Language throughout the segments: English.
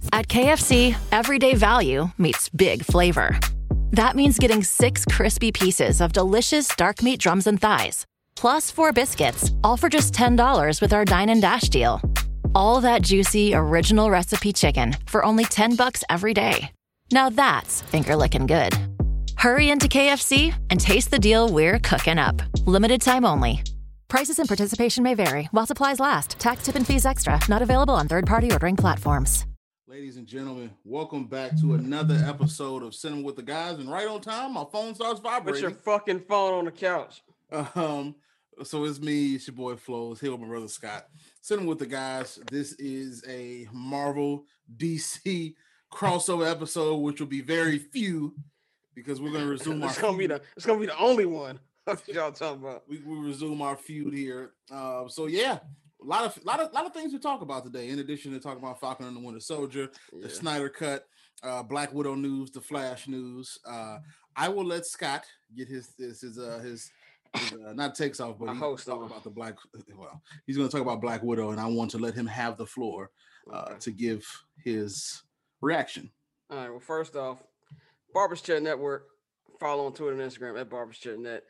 At KFC, everyday value meets big flavor. That means getting 6 crispy pieces of delicious dark meat drums and thighs, plus 4 biscuits, all for just $10 with our Dine and Dash deal. All that juicy, original recipe chicken for only $10 every day. Now that's finger-licking good. Hurry into KFC and taste the deal we're cooking up. Limited time only. Prices and participation may vary while supplies last. Tax, tip, and fees extra. Not available on third-party ordering platforms. Ladies and gentlemen, welcome back to another episode of Cinema with the Guys. And right on time, my phone starts vibrating. Put your fucking phone on the couch. So it's me, it's your boy Flo. It's here with my brother Scott. Cinema with the Guys. This is a Marvel DC crossover episode, which will be very few because we're going to resume it's gonna be the only one. What y'all talking about? We resume our feud here. So yeah, a lot of things to talk about today. In addition to talking about Falcon and the Winter Soldier, the Snyder Cut, Black Widow news, the Flash news. I will let Scott get his not takes off, but he's talk about the Black. Well, he's going to talk about Black Widow, and I want to let him have the floor to give his reaction. All right. Well, first off, Barber's Chair Network. Follow on Twitter and Instagram at Barber's Chair Net.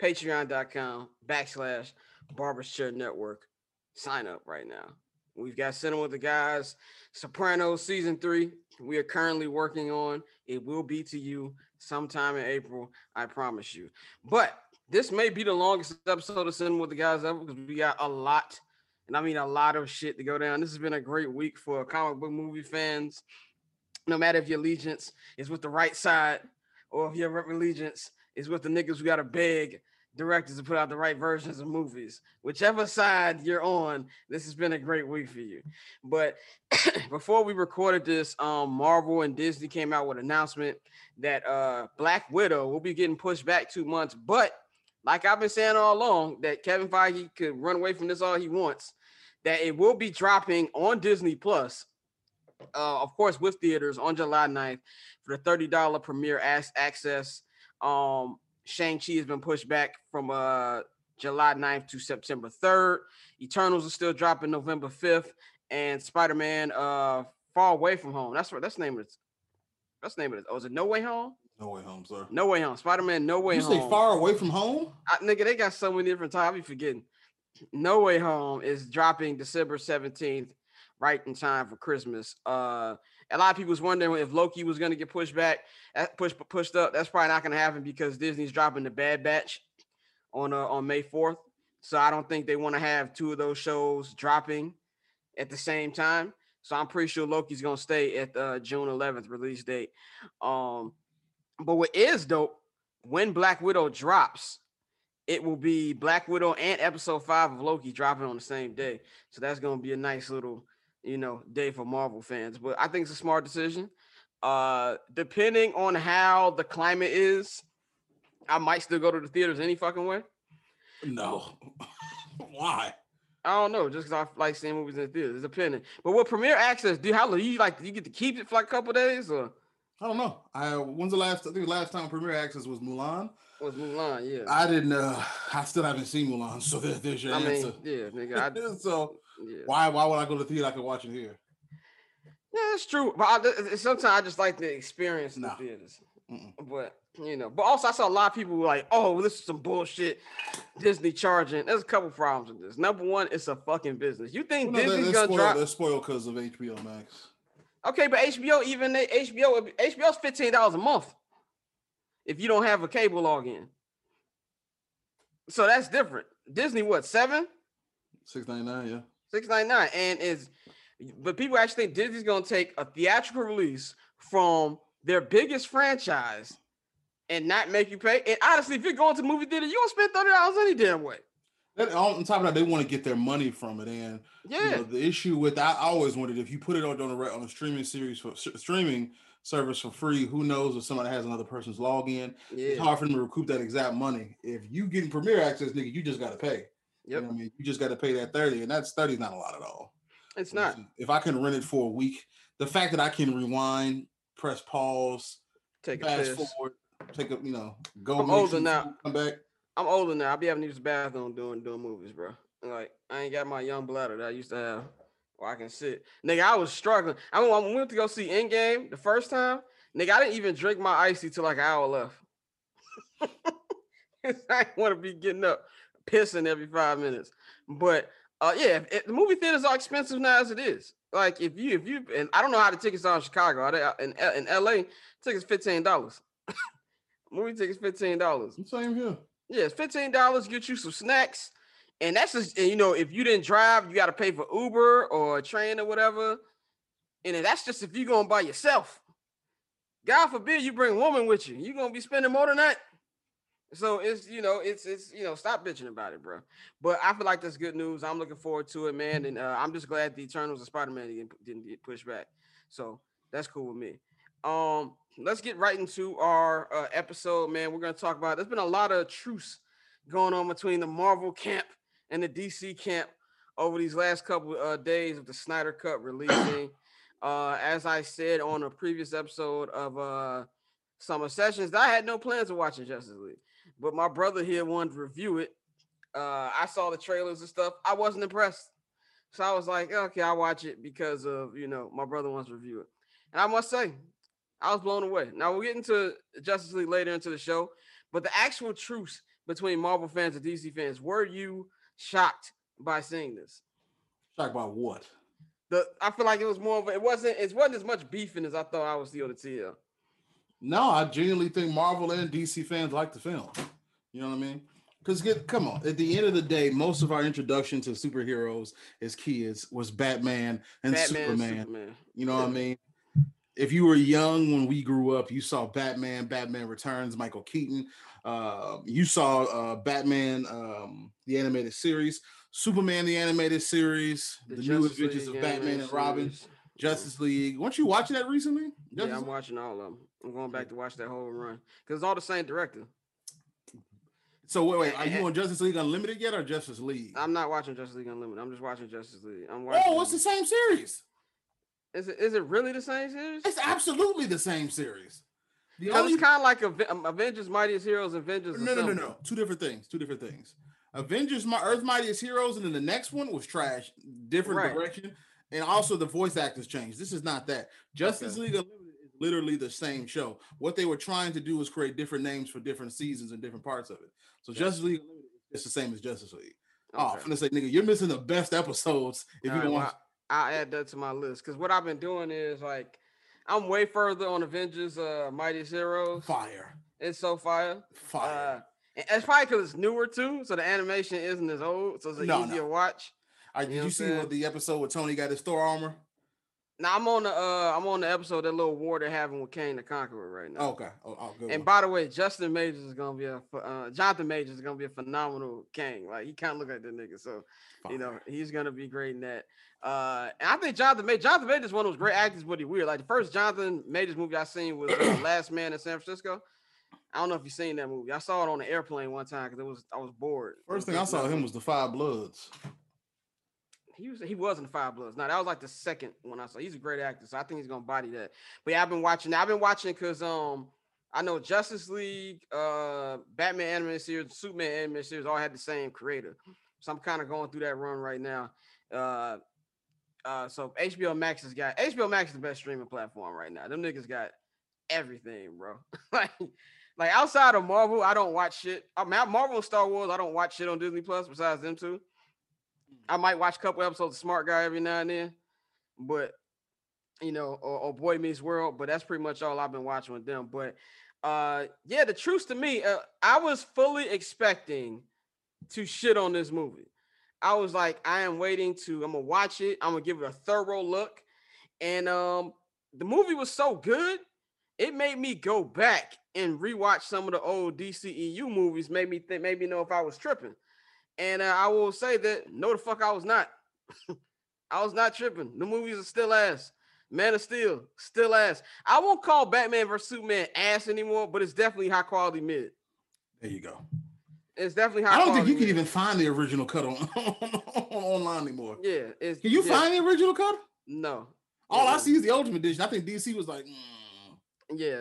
Patreon.com/Barber's Chair Network. Sign up right now. We've got Cinema with the Guys, Sopranos Season 3. We are currently working on. It will be to you sometime in April. I promise you. But this may be the longest episode of Cinema with the Guys ever because we got a lot, and I mean a lot of shit to go down. This has been a great week for comic book movie fans. No matter if your allegiance is with the right side or if your allegiance is with the niggas who got to beg directors to put out the right versions of movies. Whichever side you're on, this has been a great week for you. But before we recorded this, Marvel and Disney came out with an announcement that Black Widow will be getting pushed back 2 months. But like I've been saying all along, that Kevin Feige could run away from this all he wants, that it will be dropping on Disney Plus, of course, with theaters on July 9th for the $30 premiere access. Shang-Chi has been pushed back from July 9th to September 3rd. Eternals is still dropping November 5th. And Spider-Man Far Away From Home. That's the name of it. That's the name of it. Oh, is it No Way Home? No Way Home, sir. No Way Home. Spider-Man No Way Home. You say Far Away From Home? Nigga, they got so many different titles. I be forgetting. No Way Home is dropping December 17th, right in time for Christmas. A lot of people was wondering if Loki was going to get pushed back, pushed up. That's probably not going to happen because Disney's dropping the Bad Batch on May 4th. So I don't think they want to have two of those shows dropping at the same time. So I'm pretty sure Loki's going to stay at the June 11th release date. But what is dope, when Black Widow drops, it will be Black Widow and episode 5 of Loki dropping on the same day. So that's going to be a nice little, day for Marvel fans. But I think it's a smart decision. Depending on how the climate is, I might still go to the theaters any fucking way. No. Why? I don't know. Just because I like seeing movies in the theaters. It's depending. But with Premiere Access, do you get to keep it for like a couple days or? I don't know. When's the last? I think the last time Premiere Access was Mulan. Was Mulan? Yeah. I didn't. I still haven't seen Mulan, so there's your answer. Yeah, nigga. So yeah. Why would I go to the theater? I could watch it here. Yeah, that's true. But sometimes I just like the experience in the theaters. But but also I saw a lot of people were like, "Oh, this is some bullshit." Disney charging. There's a couple problems with this. Number one, it's a fucking business. You think Disney's gonna drop? They're spoiled because of HBO Max. Okay, but HBO's $15 a month if you don't have a cable login. So that's different. Disney, what, $7? $6.99, yeah. $6.99, but people actually think Disney's gonna take a theatrical release from their biggest franchise and not make you pay. And honestly, if you're going to the movie theater, you gonna spend $30 any damn way. On top of that, they want to get their money from it, and the issue with I always wondered if you put it on a streaming streaming service for free, who knows if somebody has another person's login? Yeah. It's hard for them to recoup that exact money. If you getting Premiere Access, nigga, you just got to pay. Yep. You know what I mean, you just got to pay that $30, and that's $30 is not a lot at all. It's not. If I can rent it for a week, the fact that I can rewind, press pause, fast forward, go. I'm older now. Come back. I'm older now. I'll be having to use the bathroom doing movies, bro. Like I ain't got my young bladder that I used to have or I can sit. Nigga, I was struggling. I went to go see Endgame the first time. Nigga, I didn't even drink my icy till like an hour left. I didn't want to be getting up, pissing every 5 minutes. But yeah, the movie theaters are expensive now as it is. Like if you and I don't know how the tickets are in Chicago. In LA, tickets $15. Movie tickets $15. Same here. Yeah, it's $15. Get you some snacks, and that's just, and, you know, if you didn't drive, you got to pay for Uber or a train or whatever. And then that's just if you're going by yourself. God forbid you bring a woman with you. You're gonna be spending more than that. So it's stop bitching about it, bro. But I feel like that's good news. I'm looking forward to it, man. And I'm just glad the Eternals and Spider-Man didn't get pushed back. So that's cool with me. Let's get right into our episode, man. We're gonna talk about. There's been a lot of truce going on between the Marvel camp and the DC camp over these last couple days of the Snyder Cut releasing. As I said on a previous episode of Summer Sessions, I had no plans of watching Justice League, but my brother here wanted to review it. I saw the trailers and stuff. I wasn't impressed, so I was like, okay, I'll watch it because of, you know, my brother wants to review it. And I must say, I was blown away. Now we'll get into Justice League later into the show, but the actual truce between Marvel fans and DC fans, were you shocked by seeing this? Shocked by what? I feel like it was more of it wasn't as much beefing as I thought I was still to tell. No, I genuinely think Marvel and DC fans like the film. You know what I mean? Because come on, at the end of the day, most of our introduction to superheroes as kids was Batman and Superman. You know what I mean? If you were young when we grew up, you saw Batman Returns, Michael Keaton. You saw Batman, the animated series. Superman, the animated series, the new adventures of Batman and Robin, Justice League. Weren't you watching that recently? Yeah, I'm watching all of them. I'm going back to watch that whole run because it's all the same director. So wait, are you on Justice League Unlimited yet or Justice League? I'm not watching Justice League Unlimited. I'm just watching Justice League. It's the same series. Is it really the same series? It's absolutely the same series. It's kind of like Avengers Mightiest Heroes, Avengers. No. Two different things. Avengers, Earth Mightiest Heroes, and then the next one was trash, different direction, and also the voice actors changed. This is not that. Justice League Unlimited is literally the same show. What they were trying to do was create different names for different seasons and different parts of it. So Justice League Unlimited is the same as Justice League. Okay. Oh, I'm gonna say, nigga, you're missing the best episodes if you don't watch. I'll add that to my list because what I've been doing is like I'm way further on Avengers Mightiest Heroes. Fire. It's so fire. Fire. And it's probably because it's newer too, so the animation isn't as old, so it's easier to watch. Did you see what the episode where Tony got his Thor armor? Now I'm on the episode, that little war they're having with Kang the Conqueror right now. Okay. Good. And by the way, Jonathan Majors is gonna be a phenomenal Kang. Like he kind of look like that nigga, so you know he's gonna be great in that. And I think Jonathan Majors is one of those great actors, but he's weird. Like the first Jonathan Majors movie I seen was Last Man in San Francisco. I don't know if you've seen that movie. I saw it on the airplane one time because I was bored. First thing I saw him was the Five Bloods. He was in the Five Bloods. Now that was like the second one I saw. He's a great actor, so I think he's gonna body that. But yeah, I've been watching because I know Justice League, Batman animated series, Superman animated series all had the same creator. So I'm kind of going through that run right now. So HBO Max is the best streaming platform right now. Them niggas got everything, bro. like outside of Marvel, I don't watch shit. Marvel and Star Wars, I don't watch shit on Disney Plus besides them two. I might watch a couple episodes of Smart Guy every now and then, but you know, or Boy Meets World, but that's pretty much all I've been watching with them. But yeah, the truth to me, I was fully expecting to shit on this movie. I was like, I'm gonna watch it. I'm gonna give it a thorough look. And the movie was so good, it made me go back and rewatch some of the old DCEU movies, made me know if I was tripping. And I will say that, no, the fuck I was not. I was not tripping. The movies are still ass. Man of Steel, still ass. I won't call Batman vs. Superman ass anymore, but it's definitely high quality mid. There you go. It's definitely high quality. I don't think you can even find the original cut online anymore. Yeah. Can you find the original cut? No. All I see is the Ultimate Edition. I think DC was like, Yeah.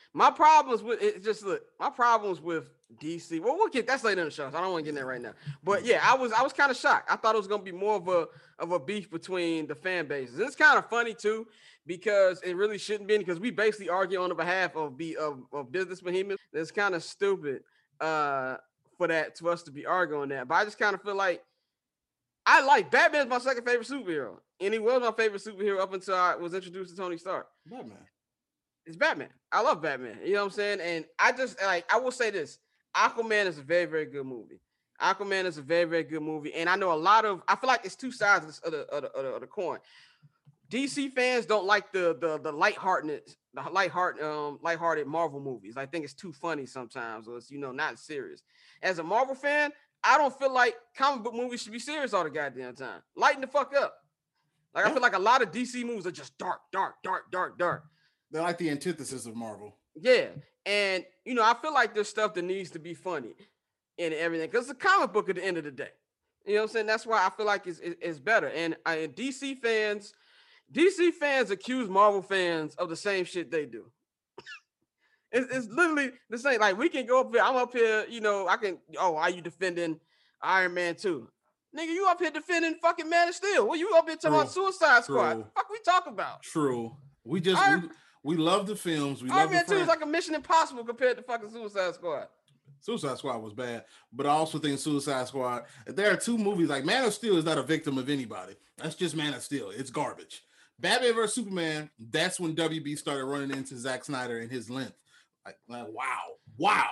My problems with it just look. My problems with DC. Well, we'll get that's later in the show. So I don't want to get in there right now. But yeah, I was kind of shocked. I thought it was gonna be more of a beef between the fan bases. It's kind of funny too because it really shouldn't be because we basically argue on the behalf of business behemoths. It's kind of stupid for that to us to be arguing that. But I just kind of feel like I like Batman's my second favorite superhero, and he was my favorite superhero up until I was introduced to Tony Stark. Batman. It's Batman. I love Batman. You know what I'm saying? And I just like I will say this: Aquaman is a very, very good movie. Aquaman is a very, very good movie, and I know a lot of. I feel like it's two sides of the coin. DC fans don't like the lighthearted Marvel movies. I think it's too funny sometimes, or it's not serious. As a Marvel fan, I don't feel like comic book movies should be serious all the goddamn time. Lighten the fuck up. Like I feel like a lot of DC movies are just dark. They're like the antithesis of Marvel. Yeah. And, I feel like there's stuff that needs to be funny and everything because it's a comic book at the end of the day. You know what I'm saying? That's why I feel like it's better. And DC fans accuse Marvel fans of the same shit they do. It's literally the same. Like, we can go up here. I'm up here, are you defending Iron Man 2? Nigga, you up here defending fucking Man of Steel. Well, you up here talking about Suicide Squad. What the fuck we talking about? True. We love the films. Iron Man 2 is like a Mission Impossible compared to fucking Suicide Squad. Suicide Squad was bad, but I also think Suicide Squad, there are two movies, like Man of Steel is not a victim of anybody. That's just Man of Steel. It's garbage. Batman vs. Superman, that's when WB started running into Zack Snyder and his length. Like wow.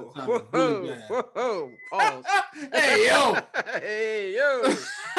Whoa. Pause. Hey, yo. Hey, yo.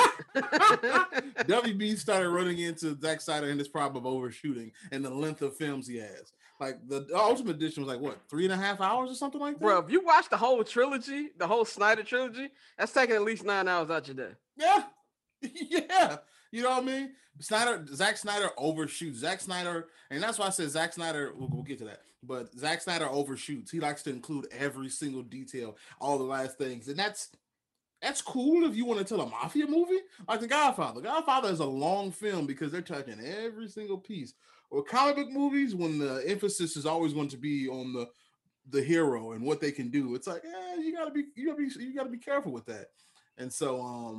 WB started running into Zack Snyder and his problem of overshooting and the length of films he has. Like the Ultimate Edition was like what 3.5 hours or something like that. Bro, if you watch the whole trilogy, the whole Snyder trilogy, that's taking at least 9 hours out your day. Yeah. You know what I mean? Zack Snyder overshoots. Zack Snyder, and that's why I said Zack Snyder. We'll get to that, but Zack Snyder overshoots. He likes to include every single detail, all the last things, and that's cool if you want to tell a mafia movie like The Godfather. Godfather is a long film because they're touching every single piece. Or comic book movies, when the emphasis is always going to be on the hero and what they can do, it's like, you gotta be careful with that. And so,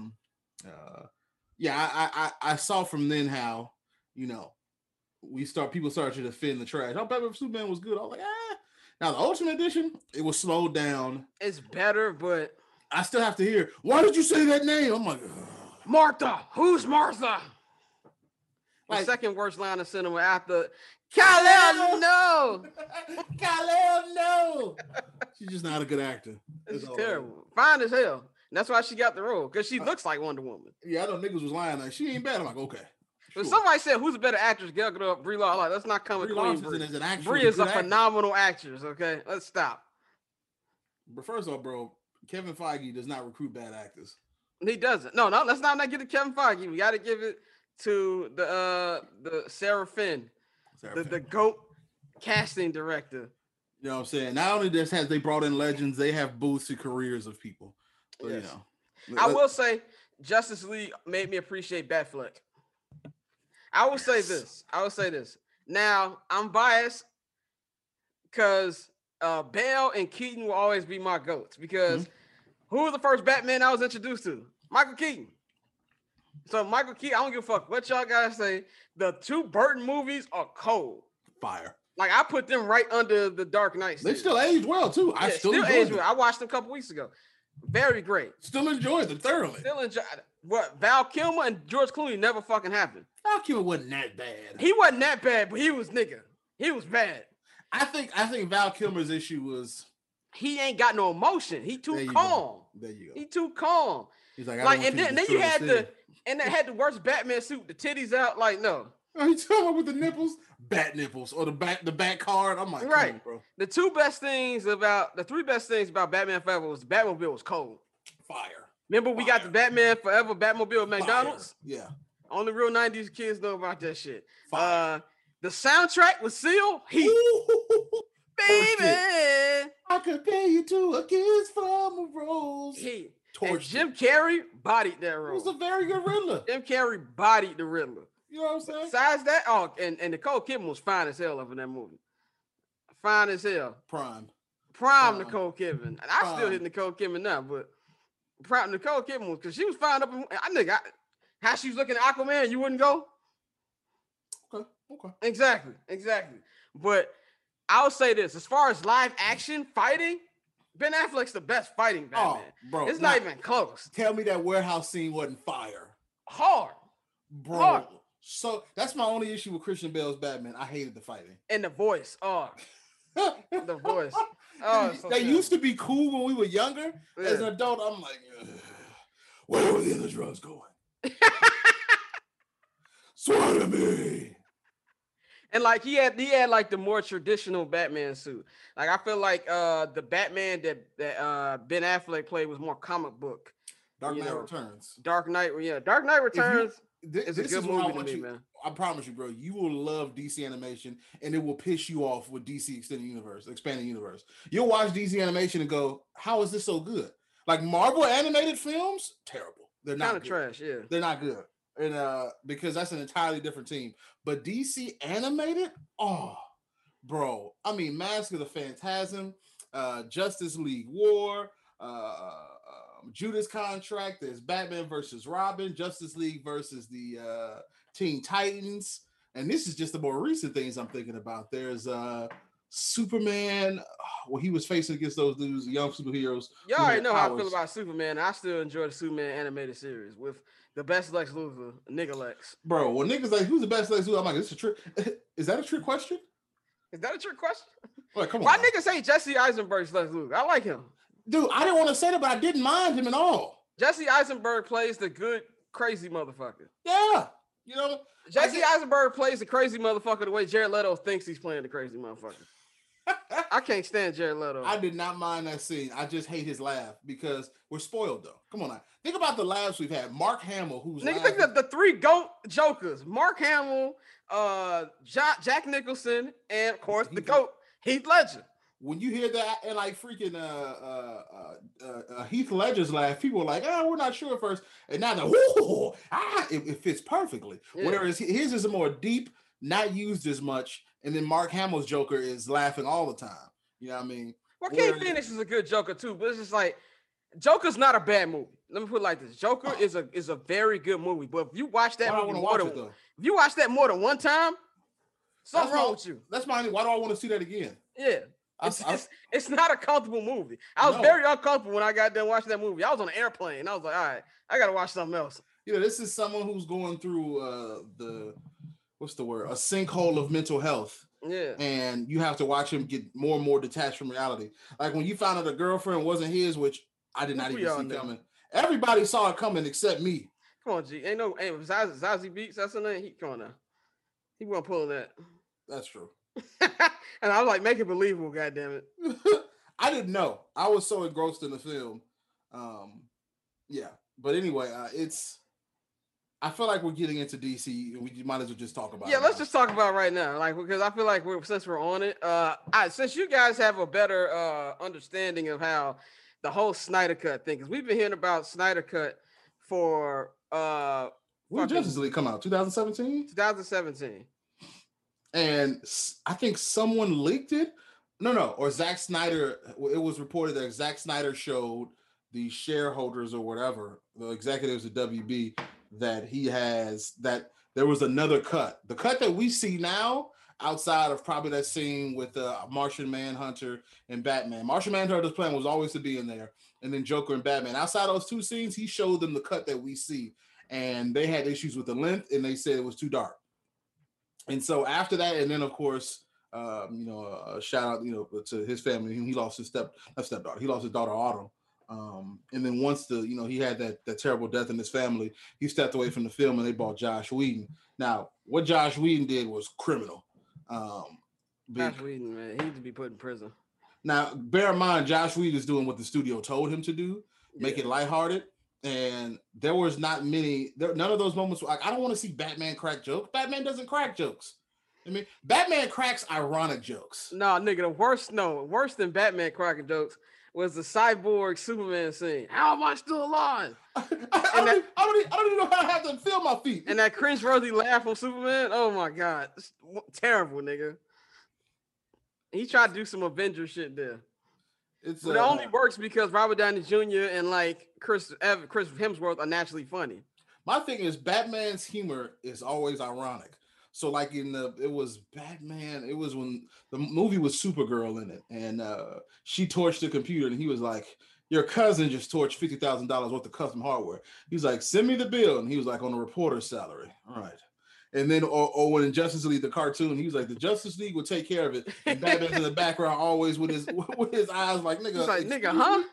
I saw from then how, people started to defend the trash. Oh, Batman vs. Superman was good. I was like, Now the Ultimate Edition, it was slowed down. It's better, but I still have to hear, why did you say that name? I'm like, Martha. Who's Martha? The second worst line of cinema after Kal-El, no. Kal-El, no. She's just not a good actor. It's terrible. Fine as hell. And that's why she got the role, because she looks like Wonder Woman. Yeah, I know niggas was lying. Like, she ain't bad. I'm like, okay. But somebody said, who's a better actress, Gal Gadot, Brie Larson? Like, let's not come with Queen Brie. Brie is a phenomenal actress, okay? Let's stop. But first off, bro, Kevin Feige does not recruit bad actors. He doesn't. No, let's not give it to Kevin Feige. We got to give it to the Sarah Finn, the GOAT casting director. You know what I'm saying? Not only has they brought in legends, they have boosted careers of people. So, yes. I will say Justice League made me appreciate Batfleck. I will say this. Now, I'm biased because Bale and Keaton will always be my GOATs because who was the first Batman I was introduced to? Michael Keaton. So Michael Keaton, I don't give a fuck what y'all gotta say. The two Burton movies are cold. Fire. Like, I put them right under the Dark Knight series. They still aged well too. I still aged well. I watched them a couple weeks ago. Very great. Still enjoyed them thoroughly. What Val Kilmer and George Clooney never fucking happened. Val Kilmer wasn't that bad. He wasn't that bad, but he was He was bad. I think Val Kilmer's issue was he ain't got no emotion. He too calm. There you go. He too calm. He's like, and then you had they had the worst Batman suit, the titties out. Like, no. Are you talking about with the nipples? Bat nipples or the back card? I'm like, right, on, bro. The three best things about Batman Forever was the Batmobile was cold. Fire. Remember we got the Batman Forever Batmobile at McDonald's? Yeah. Only real 90s kids know about that shit. Fire. The soundtrack was Seal. Heat. Baby, I could pay you to a kiss from a rose. Heat. And Jim Carrey bodied that role. He was a very good Riddler. Jim Carrey bodied the Riddler. You know what I'm saying? Besides that, and Nicole Kidman was fine as hell up in that movie. fine as hell. Prime Nicole Kidman. I still hit Nicole Kidman now, but prime Nicole Kidman was because she was fine up in how she was looking at Aquaman, you wouldn't go? Okay. Exactly. But I'll say this: as far as live action fighting, Ben Affleck's the best fighting Batman. Oh, bro, it's not even close. Tell me that warehouse scene wasn't fire. Hard, bro. Hard. So that's my only issue with Christian Bale's Batman. I hated the fighting and the voice. Oh, the voice. Oh, so that used to be cool when we were younger. Yeah. As an adult, I'm like, where were the other drugs going? Swear to me. And like he had like the more traditional Batman suit. Like I feel like the Batman that Ben Affleck played was more comic book. Dark Knight Returns. Dark Knight Returns is a good movie to me, man. I promise you, bro, you will love DC animation and it will piss you off with DC Expanded Universe. You'll watch DC animation and go, how is this so good? Like Marvel animated films, terrible. They're not kind of trash, yeah. They're not good. And because that's an entirely different team. But DC animated, oh, bro. I mean, Mask of the Phantasm, Justice League War, Judas Contract, there's Batman versus Robin, Justice League versus the Teen Titans. And this is just the more recent things I'm thinking about. There's Superman, he was facing against those dudes, young superheroes. You already know how I feel about Superman. I still enjoy the Superman animated series with the best Lex Luthor, Nigga Lex. Bro, when niggas like, who's the best Lex Luthor? I'm like, this is a trick. Is that a trick question? Is that a trick question? Like, come on. Why niggas say Jesse Eisenberg's Lex Luthor? I like him. Dude, I didn't want to say that, but I didn't mind him at all. Jesse Eisenberg plays the good, crazy motherfucker. Yeah. You know? Jesse Eisenberg plays the crazy motherfucker the way Jared Leto thinks he's playing the crazy motherfucker. I can't stand Jared Leto. I did not mind that scene. I just hate his laugh because we're spoiled, though. Come on now. Think about the laughs we've had. Mark Hamill, who's nigga, think of the three GOAT Jokers. Mark Hamill, Jack Nicholson, and of course the GOAT, Heath Ledger. When you hear that and like freaking Heath Ledger's laugh, people are like, we're not sure at first. And now it fits perfectly. Yeah. Whereas his is a more deep, not used as much. And then Mark Hamill's Joker is laughing all the time. You know what I mean? Joaquin Phoenix is a good Joker too, but it's just like Joker's not a bad movie. Let me put it like this: Joker is a very good movie. But if you watch that movie more than one time, something's wrong with you. That's why do I want to see that again? Yeah. It's not a comfortable movie. I was very uncomfortable when I got done watching that movie. I was on an airplane and I was like, all right, I gotta watch something else. You know, this is someone who's going through a sinkhole of mental health. Yeah. And you have to watch him get more and more detached from reality. Like when you found out the girlfriend wasn't his, which I did not even see coming. Everybody saw it coming except me. Come on, G. Zazie Beetz, that's her name. Come on now. He wasn't pulling that. That's true. And I was like, make it believable, goddammit. I didn't know. I was so engrossed in the film. Yeah. But anyway, I feel like we're getting into DC, and we might as well just talk about it. Yeah, let's just talk about it right now. Like, because I feel like since we're on it, since you guys have a better understanding of how the whole Snyder Cut thing, because we've been hearing about Snyder Cut for when did Justice League come out? 2017? 2017. And I think someone leaked it. Or Zack Snyder. It was reported that Zack Snyder showed the shareholders or whatever, the executives of WB, that there was another cut. The cut that we see now, outside of probably that scene with Martian Manhunter and Batman. Martian Manhunter's plan was always to be in there, and then Joker and Batman. Outside those two scenes, he showed them the cut that we see, and they had issues with the length, and they said it was too dark. And so after that, and then of course, shout out, to his family. He lost his stepdaughter. He lost his daughter Autumn. And then once he had that terrible death in his family, he stepped away from the film, and they bought Josh Whedon. Now, what Josh Whedon did was criminal. Josh Whedon, man, he needs to be put in prison. Now, bear in mind, Josh Whedon is doing what the studio told him to do, make it lighthearted. And there was not many. None of those moments. Like, I don't want to see Batman crack jokes. Batman doesn't crack jokes. I mean, Batman cracks ironic jokes. No, nigga, worse than Batman cracking jokes was the Cyborg Superman scene. How am I still alive? I don't even know how to have to feel my feet. And that cringe-worthy laugh on Superman. Oh my god, it's terrible, nigga. He tried to do some Avenger shit there. But it only works because Robert Downey Jr. and like Chris Hemsworth are naturally funny. My thing is Batman's humor is always ironic. So like it was Batman. It was when the movie was Supergirl in it, and she torched the computer, and he was like, "Your cousin just torched $50,000 worth of custom hardware." He's like, "Send me the bill," and he was like, "On a reporter's salary." All right. And then, or when in Justice League, the cartoon, he was like, "The Justice League will take care of it." And Batman's in the background, always with his eyes like, "Nigga," he's like, "Nigga, huh?"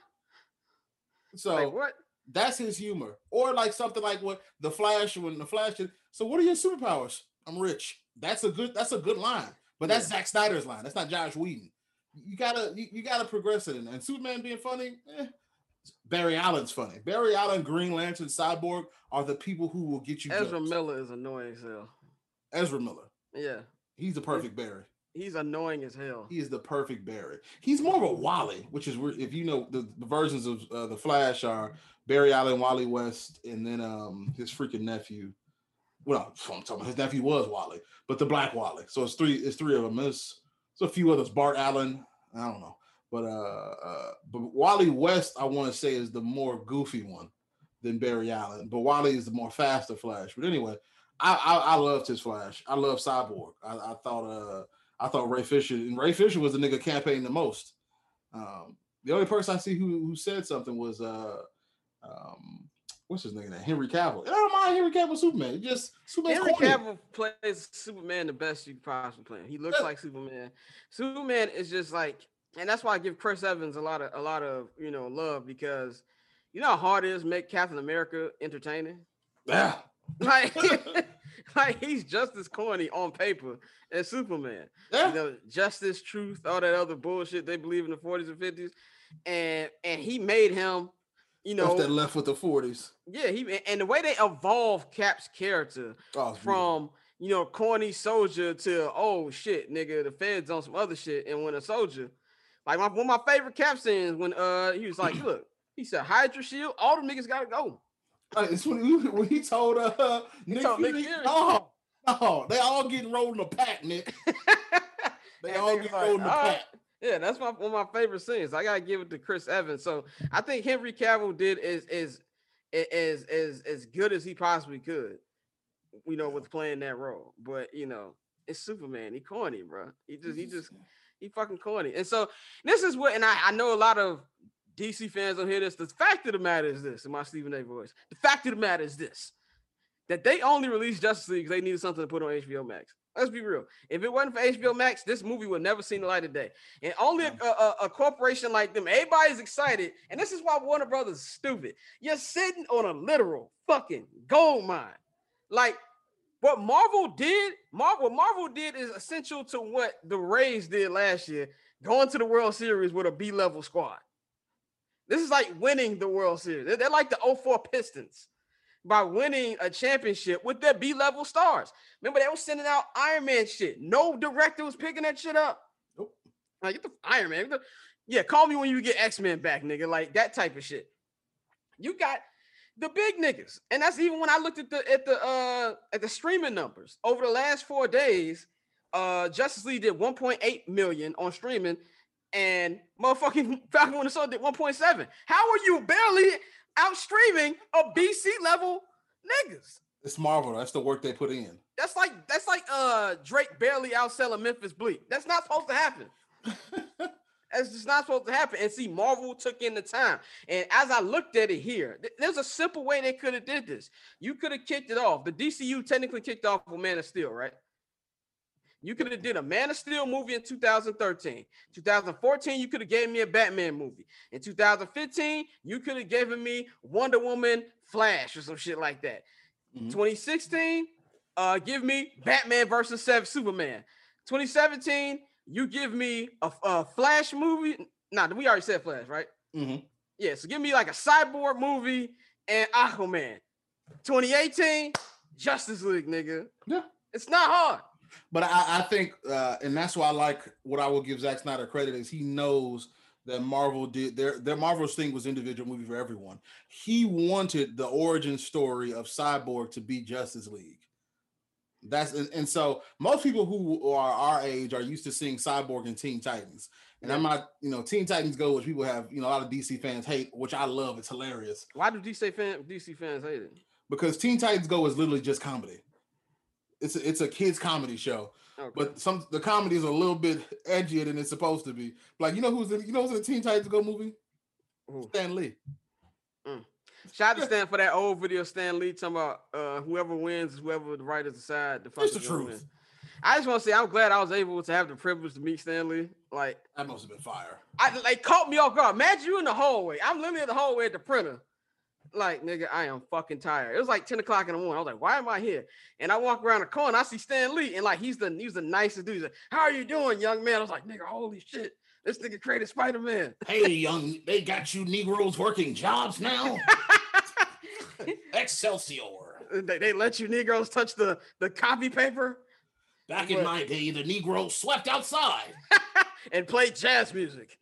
So like, what? That's his humor, or like something like what the Flash when the Flash. So, what are your superpowers? I'm rich. That's a good line, but that's Zack Snyder's line. That's not Josh Whedon. You gotta progress it, and Superman being funny. Barry Allen's funny. Barry Allen, Green Lantern, Cyborg are the people who will get you. Ezra Miller is annoying as hell. Ezra Miller. Yeah. He's the perfect Barry. He's annoying as hell. He is the perfect Barry. He's more of a Wally, which is if you know the versions of the Flash are Barry Allen, Wally West, and then his freaking nephew. Well, I'm talking about his nephew was Wally, but the Black Wally. So it's three of them. There's a few others. Bart Allen. I don't know. But Wally West, I want to say, is the more goofy one than Barry Allen. But Wally is the more faster Flash. But anyway, I loved his Flash. I love Cyborg. I thought Ray Fisher was the nigga campaigning the most. The only person I see who said something was what's his name? Henry Cavill. I don't mind Henry Cavill Superman. Henry Cavill plays Superman the best you could possibly play. He looks like Superman. Superman is just like. And that's why I give Chris Evans a lot of love, because you know how hard it is to make Captain America entertaining. Yeah, like he's just as corny on paper as Superman. Yeah. Justice, truth, all that other bullshit they believe in the 40s and 50s, and he made him, off that left with the 40s. Yeah, and the way they evolve Cap's character from corny soldier to oh shit, nigga, the feds on some other shit, and when a soldier. Like one of my favorite Cap scenes when he was like, look, he said, Hydra Shield, all them niggas gotta go. It's when he told Nick Fury, no, they all getting rolled in a pack, Nick. They all get rolled in a pack. Yeah, that's one of my favorite scenes. I gotta give it to Chris Evans. So I think Henry Cavill did as good as he possibly could, with playing that role. But it's Superman. He corny, bro. He fucking corny. And so this is what, and I know a lot of DC fans don't hear this. The fact of the matter is this, in my Stephen A voice. The fact of the matter is this, that they only released Justice League because they needed something to put on HBO Max. Let's be real. If it wasn't for HBO Max, this movie would never see the light of day. And only a corporation like them, everybody's excited. And this is why Warner Brothers is stupid. You're sitting on a literal fucking gold mine. Like, what Marvel did is essential to what the Rays did last year, going to the World Series with a B-level squad. This is like winning the World Series. They're like the 04 Pistons by winning a championship with their B-level stars. Remember, they were sending out Iron Man shit. No director was picking that shit up. Nope. Like, get the Iron Man. Yeah, call me when you get X-Men back, nigga. Like, that type of shit. You got the big niggas, and that's even when I looked at the streaming numbers over the last 4 days. Justice League did 1.8 million on streaming, and motherfucking Falcon Winter Soldier did 1.7. How are you barely out streaming a BC level niggas? It's Marvel. That's the work they put in. That's like Drake barely outselling Memphis Bleak. That's not supposed to happen. It's just not supposed to happen. And see, Marvel took in the time. And as I looked at it here, there's a simple way they could have did this. You could have kicked it off. The DCU technically kicked off with Man of Steel, right? You could have did a Man of Steel movie in 2013. 2014, you could have gave me a Batman movie. In 2015, you could have given me Wonder Woman, Flash, or some shit like that. 2016, give me Batman versus Superman. 2017, you give me a Flash movie. Nah, we already said Flash, right? Mm-hmm. Yeah, so give me like a Cyborg movie and Aquaman. 2018, Justice League, nigga. Yeah. It's not hard. But I think, and that's why I like what I will give Zack Snyder credit is he knows that Marvel did their Marvel's thing was individual movie for everyone. He wanted the origin story of Cyborg to be Justice League. And so most people who are our age are used to seeing Cyborg and Teen Titans. And I'm not, Teen Titans Go, which people have, a lot of DC fans hate, which I love. It's hilarious. Why do DC fans hate it? Because Teen Titans Go is literally just comedy. It's a kids comedy show, okay. But the comedy is a little bit edgier than it's supposed to be. Like who's in the Teen Titans Go movie? Ooh. Stan Lee. Shout out to Stan for that old video. Stan Lee talking about whoever wins is whoever the writers decide. It's the truth. Win. I just want to say I'm glad I was able to have the privilege to meet Stan Lee. Like that must have been fire. Caught me off guard. Imagine you in the hallway. I'm literally in the hallway at the printer. Like, nigga, I am fucking tired. It was like 10 o'clock in the morning. I was like, why am I here? And I walk around the corner, I see Stan Lee, and like he's the nicest dude. He's like, how are you doing, young man? I was like, nigga, holy shit. This nigga created Spider-Man. Hey, they got you Negroes working jobs now? Excelsior. They let you Negroes touch the copy paper? Back in my day, the Negroes swept outside. And played jazz music.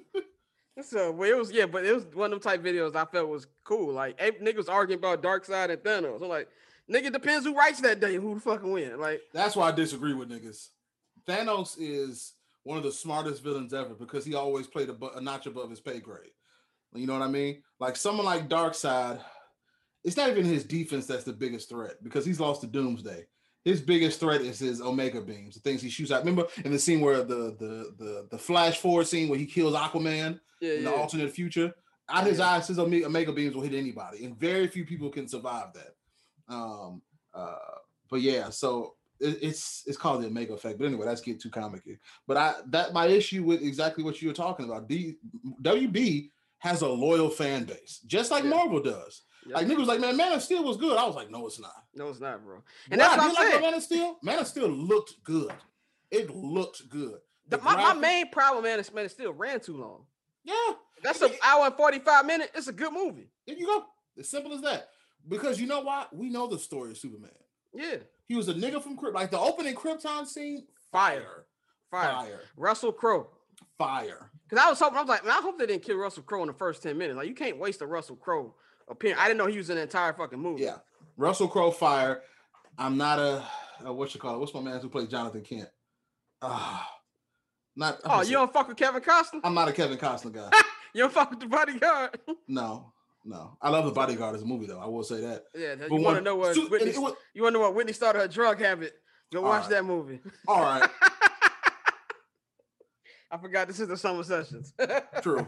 So it was one of them type videos I felt was cool. Like niggas arguing about Darkseid and Thanos. I'm like, nigga, depends who writes that day and who the fucking win. Like that's why I disagree with niggas. Thanos is one of the smartest villains ever because he always played a notch above his pay grade. You know what I mean? Like someone like Darkseid, it's not even his defense that's the biggest threat because he's lost to Doomsday. His biggest threat is his Omega beams, the things he shoots out. Remember in the scene where the flash forward scene where he kills Aquaman in the alternate future? Out his eyes, his Omega beams will hit anybody, and very few people can survive that. But yeah, so it's called the Omega effect. But anyway, that's getting too comical. But my issue with exactly what you were talking about. WB has a loyal fan base, just like Marvel does. Yep. Like niggas was like, Man of Steel was good. I was like, no, it's not. No, it's not, bro. And that's what I'm saying. Man of Steel? Man of Steel looked good. It looked good. My main problem, Man of Steel ran too long. Yeah. That's an hour and 45 minutes. It's a good movie. There you go. As simple as that. Because you know what? We know the story of Superman. Yeah. He was a nigga from Krypton. Like the opening Krypton scene, fire. Russell Crowe. Fire. Because I was like, man, I hope they didn't kill Russell Crowe in the first 10 minutes. Like, you can't waste a Russell Crowe appearance. I didn't know he was in the entire fucking movie. Yeah. Russell Crowe, fire. I'm not a what you call it? What's my man who played Jonathan Kent? You don't fuck with Kevin Costner? I'm not a Kevin Costner guy. You don't fuck with The Bodyguard? No. I love The Bodyguard as a movie, though. I will say that. Yeah, you want to know what Whitney started her drug habit. Go watch that movie. All right. I forgot this is the summer sessions. True.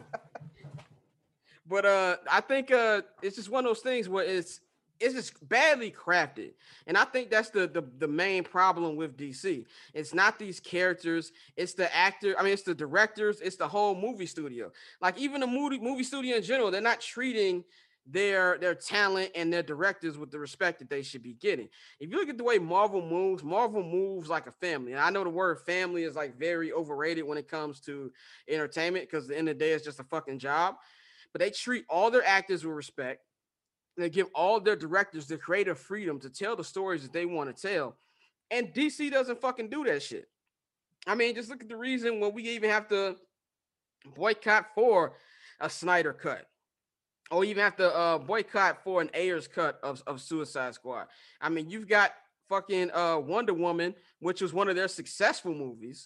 But I think it's just one of those things where it's just badly crafted. And I think that's the main problem with DC. It's not these characters, it's the actor, it's the directors, it's the whole movie studio. Like even the movie studio in general, they're not treating their talent and their directors with the respect that they should be getting. If you look at the way Marvel moves like a family. And I know the word family is like very overrated when it comes to entertainment because at the end of the day, it's just a fucking job. But they treat all their actors with respect. They give all their directors the creative freedom to tell the stories that they want to tell. And DC doesn't fucking do that shit. Just look at the reason when we even have to boycott for a Snyder cut. Or even have to boycott for an Ayers cut of Suicide Squad. You've got fucking Wonder Woman, which was one of their successful movies.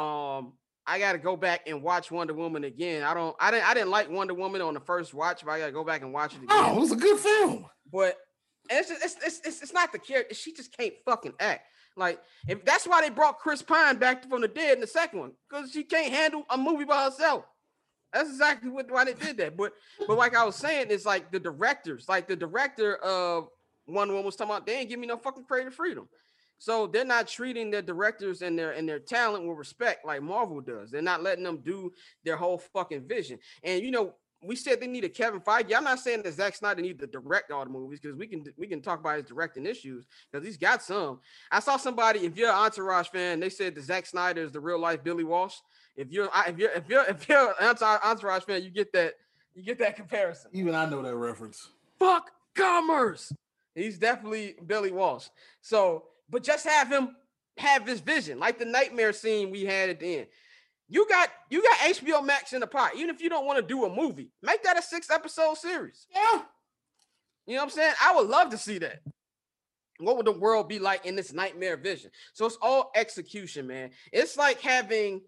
I got to go back and watch Wonder Woman again. I didn't like Wonder Woman on the first watch, but I got to go back and watch it again. Oh, it was a good film. But it's not the character. She just can't fucking act. Like, if that's why they brought Chris Pine back from the dead in the second one, because she can't handle a movie by herself. That's exactly why they did that. But like I was saying, it's like the directors, like the director of Wonder Woman was talking about, they ain't give me no fucking creative freedom. So they're not treating their directors and their talent with respect like Marvel does. They're not letting them do their whole fucking vision. And we said they need a Kevin Feige. I'm not saying that Zack Snyder need to direct all the movies because we can talk about his directing issues because he's got some. I saw somebody, if you're an Entourage fan, they said that Zack Snyder is the real life Billy Walsh. If you're an Entourage fan, you get that comparison. Even I know that reference. Fuck commerce. He's definitely Billy Walsh. So, but just have him have his vision, like the nightmare scene we had at the end. You got HBO Max in the pot. Even if you don't want to do a movie, make that a 6-episode series. Yeah. You know what I'm saying? I would love to see that. What would the world be like in this nightmare vision? So it's all execution, man. It's like having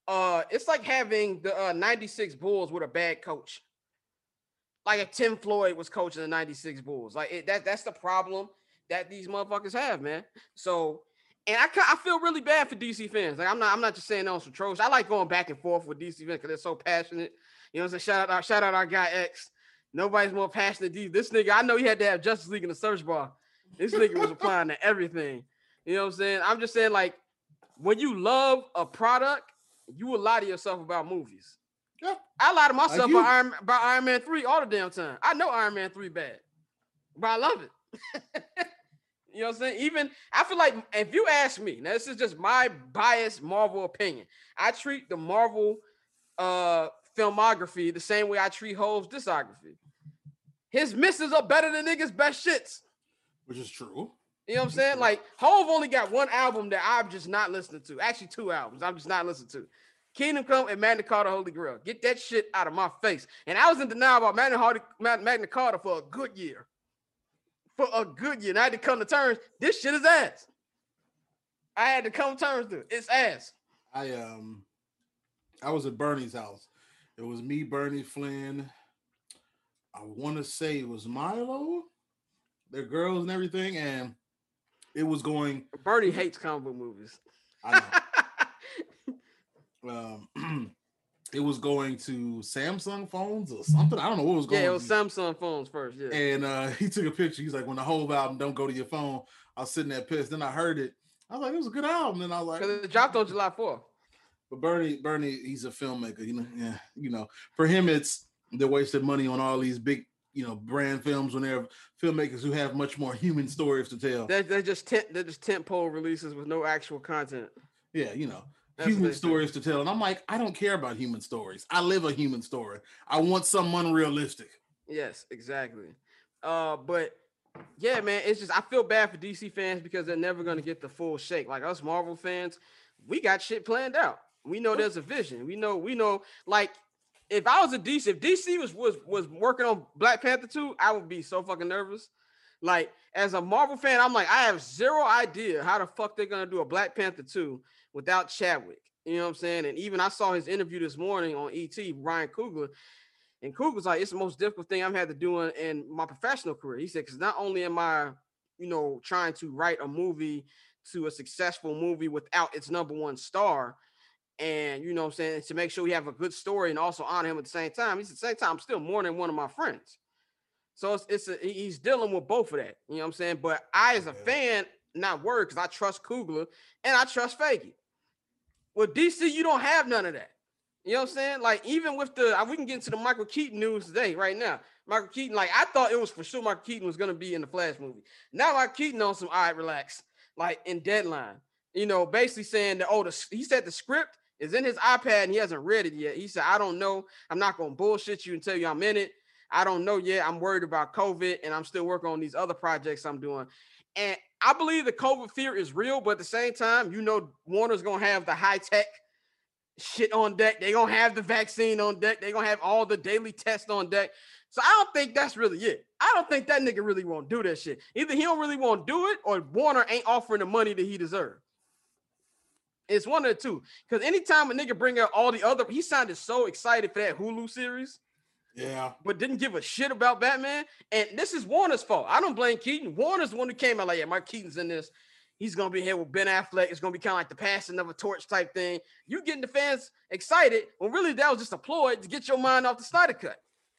the 96 Bulls with a bad coach. Like if Tim Floyd was coaching the 96 Bulls. Like that's the problem that these motherfuckers have, man. So, and I feel really bad for DC fans. Like I'm not just saying on some trolls. I like going back and forth with DC fans because they're so passionate. You know what I'm saying? Shout out our guy X. Nobody's more passionate than this nigga. I know he had to have Justice League in the search bar. This nigga was applying to everything. You know what I'm saying? I'm just saying, like, when you love a product, you will lie to yourself about movies. Yeah. I lie to myself about Iron Man 3 all the damn time. I know Iron Man 3 bad, but I love it. You know what I'm saying? Even, I feel like, if you ask me, now this is just my biased Marvel opinion, I treat the Marvel filmography the same way I treat Hove's discography. His misses are better than niggas' best shits. Which is true. You know what I'm saying? Like, Hove only got one album that I'm just not listening to. Actually, 2 albums I'm just not listening to. Kingdom Come and Magna Carta Holy Grail. Get that shit out of my face. And I was in denial about Magna Carta for a good year. And I had to come to terms. This shit is ass. I had to come to terms with it. It's ass. I was at Bernie's house. It was me, Bernie, Flynn. I want to say it was Milo, their girls and everything, and it was going. Bernie hates comic book movies. I know. It was going to Samsung phones or something. I don't know what was going. Yeah, it was Samsung phones first. Yeah. And he took a picture. He's like, "When the whole album don't go to your phone," I was sitting there pissed. Then I heard it. I was like, "It was a good album." And I was like, "Because it dropped on July 4th." But Bernie, he's a filmmaker. For him, it's they're wasting money on all these big, brand films when they're filmmakers who have much more human stories to tell. They're just tentpole releases with no actual content. Yeah, human stories to tell. And I'm like, I don't care about human stories. I live a human story. I want something unrealistic. Yes, exactly. But yeah, man, it's just I feel bad for DC fans because they're never gonna get the full shake. Like us Marvel fans, we got shit planned out. We know there's a vision. We know. Like, if I was if DC was working on Black Panther 2, I would be so fucking nervous. Like, as a Marvel fan, I'm like, I have zero idea how the fuck they're gonna do a Black Panther 2 without Chadwick. You know what I'm saying? And even I saw his interview this morning on ET, Ryan Coogler, and Coogler's like, it's the most difficult thing I've had to do in my professional career. He said, because not only am I, trying to write a movie to a successful movie without its number one star, and you know what I'm saying, to make sure we have a good story and also honor him at the same time. He said, at the same time, I'm still mourning one of my friends. So he's dealing with both of that. You know what I'm saying? But I, as a fan, not worried because I trust Coogler and I trust Feige. With DC, you don't have none of that. You know what I'm saying? Like, even with we can get into the Michael Keaton news today, right now. Michael Keaton, like, I thought it was for sure Michael Keaton was going to be in the Flash movie. Now Michael Keaton on some, all right, relax. Like, in Deadline. Basically saying that, he said the script is in his iPad and he hasn't read it yet. He said, I don't know. I'm not going to bullshit you and tell you I'm in it. I don't know yet. I'm worried about COVID and I'm still working on these other projects I'm doing. And I believe the COVID fear is real, but at the same time, Warner's going to have the high tech shit on deck. They're going to have the vaccine on deck. They're going to have all the daily tests on deck. So I don't think that's really it. I don't think that nigga really won't do that shit. Either he don't really want to do it or Warner ain't offering the money that he deserves. It's one of the two. Because anytime a nigga bring out all the other, he sounded so excited for that Hulu series. Yeah. But didn't give a shit about Batman. And this is Warner's fault. I don't blame Keaton. Warner's the one who came out like, yeah, Mike Keaton's in this. He's going to be here with Ben Affleck. It's going to be kind of like the passing of a torch type thing. You getting the fans excited when really that was just a ploy to get your mind off the Snyder Cut.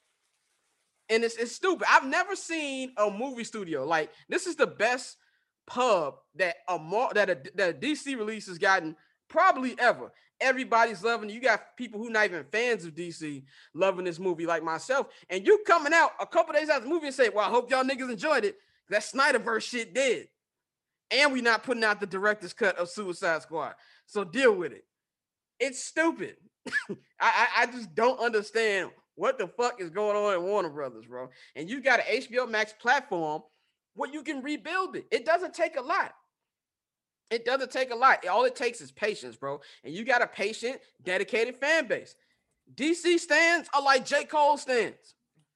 And it's stupid. I've never seen a movie studio. Like, this is the best pub that a DC release has gotten probably ever. Everybody's loving it. You got people who not even fans of DC loving this movie like myself. And you coming out a couple days after the movie and say, well, I hope y'all niggas enjoyed it. That Snyderverse shit did. And we not putting out the director's cut of Suicide Squad. So deal with it. It's stupid. I just don't understand what the fuck is going on in Warner Brothers, bro. And you got an HBO Max platform where you can rebuild it. It doesn't take a lot. It doesn't take a lot. All it takes is patience, bro. And you got a patient, dedicated fan base. DC stands are like J. Cole stands.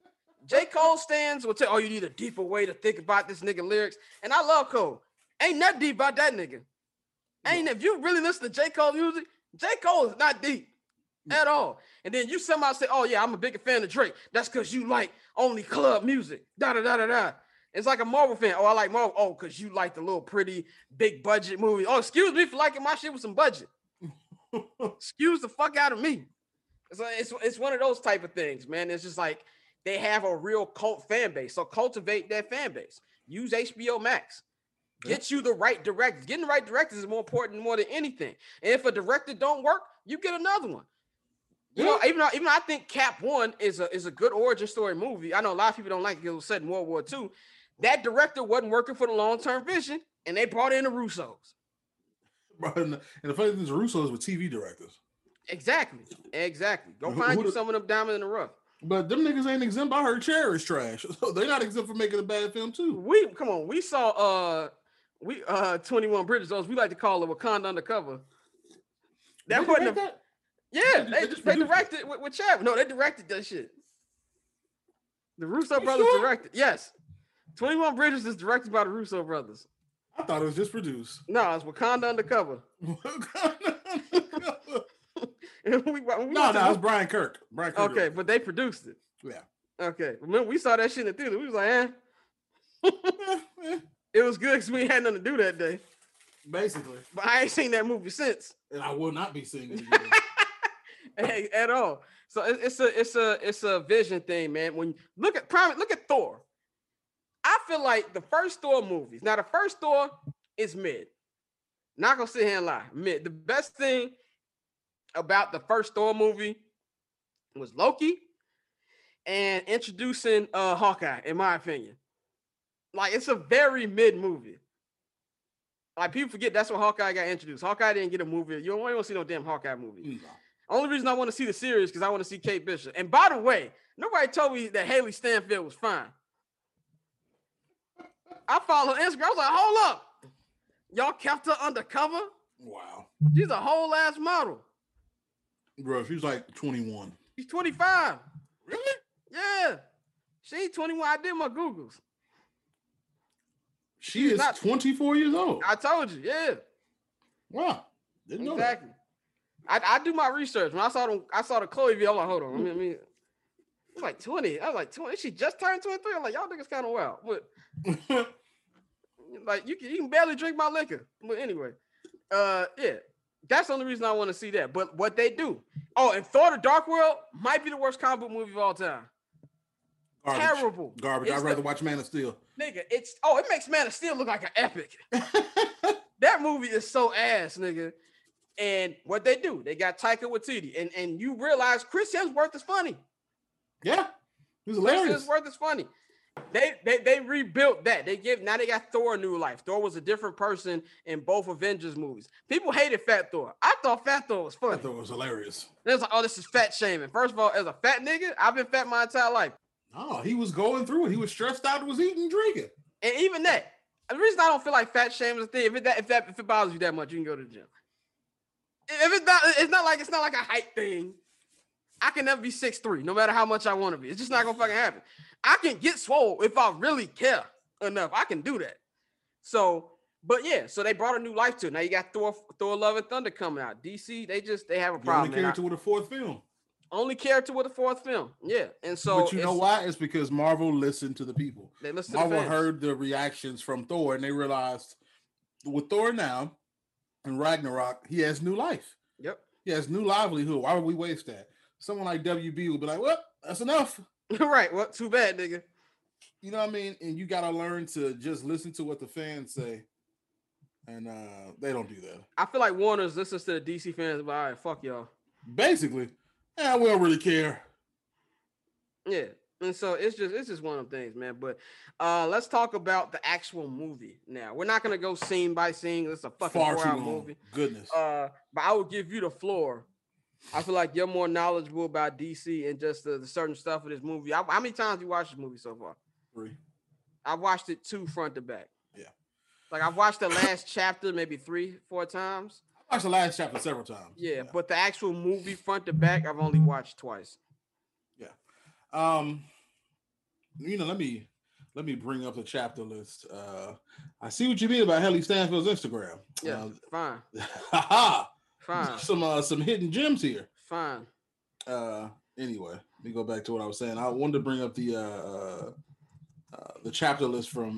J. Cole stands will tell, oh, you need a deeper way to think about this nigga lyrics. And I love Cole. Ain't nothing deep about that nigga. Ain't if you really listen to J. Cole music, J. Cole is not deep at all. And then you somehow say, oh yeah, I'm a bigger fan of Drake. That's because you like only club music. Da da da da da. It's like a Marvel fan. Oh, I like Marvel. Oh, because you like the little pretty big budget movie. Oh, excuse me for liking my shit with some budget. Excuse the fuck out of me. It's one of those type of things, man. It's just like they have a real cult fan base. So cultivate that fan base. Use HBO Max. Get you the right directors. Getting the right directors is more important more than anything. And if a director don't work, you get another one. You know, even though I think Cap 1 is a good origin story movie. I know a lot of people don't like it. It was set in World War II. That director wasn't working for the long-term vision, and they brought in the Russos. And the funny thing is, Russos were TV directors. Exactly. Go find you some of them diamond in the rough. But them niggas ain't exempt. I heard Cherry's trash. So they're not exempt for making a bad film too. We saw 21 Bridges. We like to call it Wakanda Undercover. That wasn't that? Yeah, they directed with Chad. No, they directed that shit. The Russo brothers directed. Yes. 21 Bridges is directed by the Russo brothers. I thought it was just produced. No, it's Wakanda Undercover. No, it's Brian Kirk. Okay, but they produced it. Yeah. Okay. Remember, we saw that shit in the theater. We was like, It was good because we had nothing to do that day. Basically. But I ain't seen that movie since. And I will not be seeing it again. Hey, at all. So it's a vision thing, man. When you look at Thor. I feel like the first Thor movies. Now, the first Thor is mid. Not gonna sit here and lie. Mid. The best thing about the first Thor movie was Loki and introducing Hawkeye, in my opinion. Like, it's a very mid movie. Like, people forget that's when Hawkeye got introduced. Hawkeye didn't get a movie. You don't want to see no damn Hawkeye movie. No. Only reason I want to see the series because I want to see Kate Bishop. And by the way, nobody told me that Haley Stanfield was fine. I followed Instagram. I was like, hold up. Y'all kept her undercover? Wow. She's a whole ass model. Bro, she's like 21. She's 25. Really? Yeah. She ain't 21. I did my Googles. She is 24 years old. I told you, yeah. Wow. Didn't know that. I do my research. When I saw the Chloe video, I'm like, hold on. I mean, it's like 20. I was like, 20. She just turned 23. I'm like, y'all niggas kind of wild. But like you can barely drink my liquor. But anyway, yeah. That's the only reason I want to see that. But what they do. Oh, and Thor: The Dark World might be the worst comic book movie of all time. Garbage. Terrible. Garbage. I'd rather watch Man of Steel. Nigga, it makes Man of Steel look like an epic. That movie is so ass, nigga. And what they do, they got Taika Waititi. And you realize Chris Hemsworth is funny. Yeah. He's hilarious. Chris Hemsworth is funny. They rebuilt that. They got Thor a new life. Thor was a different person in both Avengers movies. People hated Fat Thor. I thought Fat Thor was funny. Fat Thor was hilarious. It was like, oh, this is fat shaming. First of all, as a fat nigga, I've been fat my entire life. Oh, he was going through it. He was stressed out. Was eating, drinking. And even that. The reason I don't feel like fat shame is a thing. If it bothers you that much, you can go to the gym. If it's not like a height thing. I can never be 6'3", no matter how much I want to be. It's just not gonna fucking happen. I can get swole if I really care enough. I can do that. So, but yeah, so they brought a new life to it. Now you got Thor: Love and Thunder coming out. DC, they have a problem. Only character with a fourth film. Only character with a fourth film. Yeah, and so. But you know why? It's because Marvel listened to the people. They listened. Marvel heard the reactions from Thor, and they realized with Thor now and Ragnarok, he has new life. Yep. He has new livelihood. Why would we waste that? Someone like WB will be like, well, that's enough. Right. Well, too bad, nigga. You know what I mean? And you got to learn to just listen to what the fans say. And they don't do that. I feel like Warner's listens to the DC fans, but all right, fuck y'all. Basically. Yeah, we don't really care. Yeah. And so it's just one of them things, man. But let's talk about the actual movie now. We're not going to go scene by scene. It's a fucking 4-hour movie. Goodness. But I will give you the floor. I feel like you're more knowledgeable about DC and just the certain stuff of this movie. How many times you watched this movie so far? 3. I've watched it 2 front to back. Yeah. Like I've watched the last chapter maybe 3-4 times. I watched the last chapter several times. Yeah, but the actual movie front to back, I've only watched twice. Yeah. let me bring up the chapter list. I see what you mean about Haley Stanfield's Instagram. Yeah, fine. Haha. Fine. Some hidden gems here. Fine. Anyway, let me go back to what I was saying. I wanted to bring up the chapter list from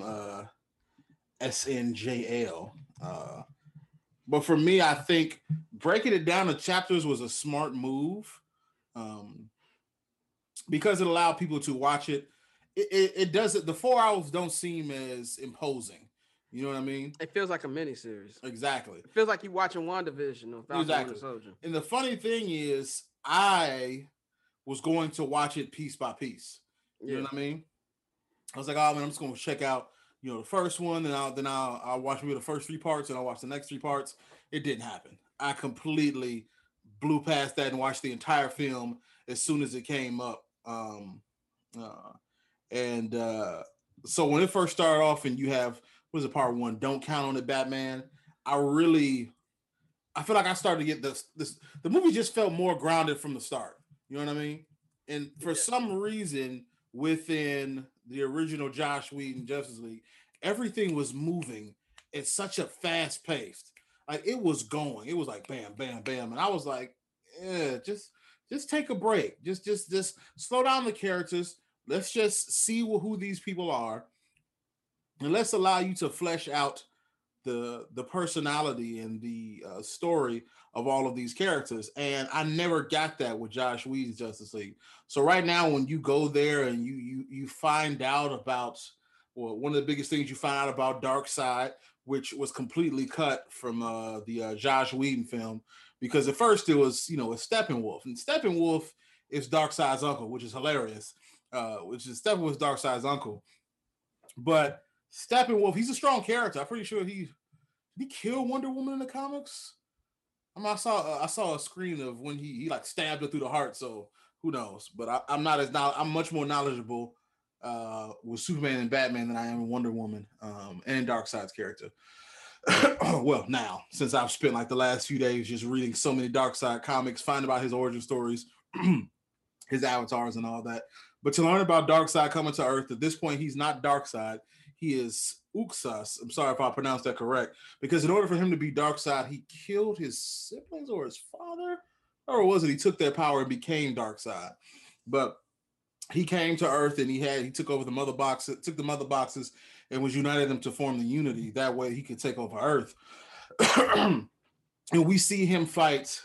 SNJL. But for me, I think breaking it down to chapters was a smart move, because it allowed people to watch it. It doesn't. The 4 hours don't seem as imposing. You know what I mean? It feels like a mini series. Exactly. It feels like you're watching WandaVision or Falcon Exactly. Winter Soldier. And the funny thing is, I was going to watch it piece by piece. You know what I mean? I was like, oh man, I'm just going to check out, the first one, and I'll watch maybe the first 3 parts, and I'll watch the next 3 parts. It didn't happen. I completely blew past that and watched the entire film as soon as it came up. So when it first started off, and you have, what is it, part 1? Don't Count on It, Batman. I feel like I started to get this. The movie just felt more grounded from the start. You know what I mean? And for some reason, within the original Joss Whedon Justice League, everything was moving at such a fast pace. Like it was going. It was like bam, bam, bam, and I was like, yeah, just take a break. Just slow down the characters. Let's just see who these people are, and let's allow you to flesh out the personality and the story of all of these characters. And I never got that with Joss Whedon's Justice League. So right now, when you go there and you find out about, well, one of the biggest things you find out about Darkseid, which was completely cut from the Joss Whedon film, because at first it was, a Steppenwolf, and Steppenwolf is Darkseid's uncle, which is hilarious. Steppenwolf's Darkseid's uncle, but Steppenwolf, he's a strong character. I'm pretty sure he killed Wonder Woman in the comics. I saw a screen of when he like stabbed her through the heart. So who knows? But I'm much more knowledgeable with Superman and Batman than I am with Wonder Woman and Darkseid's character. Well, now since I've spent like the last few days just reading so many Darkseid comics, finding about his origin stories, his avatars, and all that. But to learn about Darkseid coming to Earth, at this point, he's not Darkseid. He is Uxas. I'm sorry if I pronounced that correct. Because in order for him to be Darkseid, he killed his siblings or his father? Or was it he took that power and became Darkseid? But he came to Earth and he took over the mother boxes and was united them to form the Unity. That way he could take over Earth. And we see him fight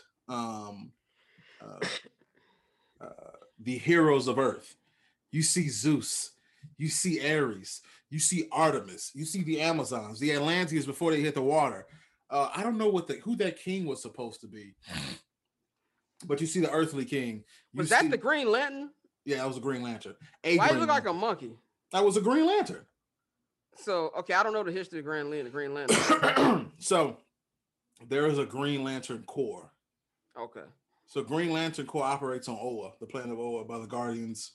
the heroes of Earth. You see Zeus. You see Ares. You see Artemis. You see the Amazons, the Atlanteans before they hit the water. I don't know who that king was supposed to be, but you see the earthly king. Was that the Green Lantern? Yeah, that was a Green Lantern. Why does it look like a monkey? That was a Green Lantern. So, okay, I don't know the history of the Green Lantern. So, there is a Green Lantern Corps. Okay. So, Green Lantern Corps operates on Oa, the planet of Oa, by the Guardians.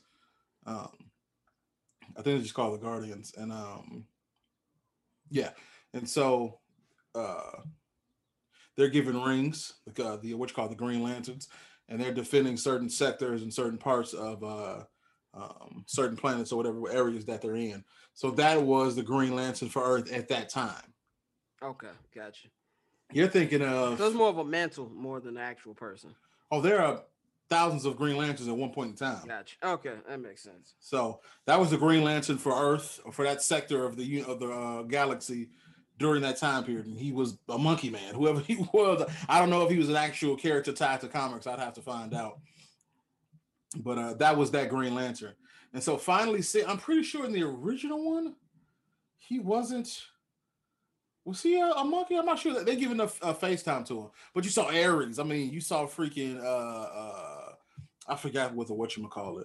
I think it's just called the Guardians, and yeah, and so they're given rings, the what you call the Green Lanterns, and they're defending certain sectors and certain parts of certain planets or whatever areas that they're in. So that was the Green Lantern for Earth at that time. Okay, gotcha. You're thinking of... So it's more of a mantle more than an actual person. Oh, there are thousands of Green Lanterns at one point in time. Gotcha. Okay, that makes sense. So that was the Green Lantern for Earth, or for that sector of the galaxy during that time period. And he was a monkey man, whoever he was. I don't know if he was an actual character tied to comics. I'd have to find out. But that was that Green Lantern. And so finally, I'm pretty sure in the original one, he wasn't... Was he a monkey? I'm not sure that they're giving a FaceTime to him. But you saw Ares. I mean, you saw freaking I forgot what whatchamacallit.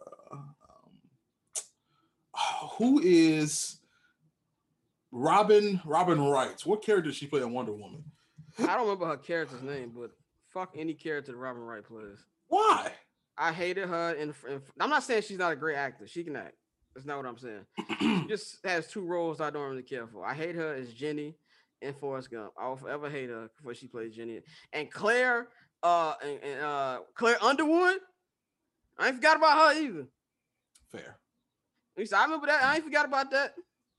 Who is Robin Wright? What character did she play in Wonder Woman? I don't remember her character's name, but fuck any character that Robin Wright plays. Why? I hated her. And I'm not saying she's not a great actor. She can act. That's not what I'm saying. She just has two roles I don't really care for. I hate her as Jenny in Forrest Gump. I'll forever hate her before she played Jenny. And Claire, Claire Underwood. I ain't forgot about her either. Fair. I remember that. I ain't forgot about that.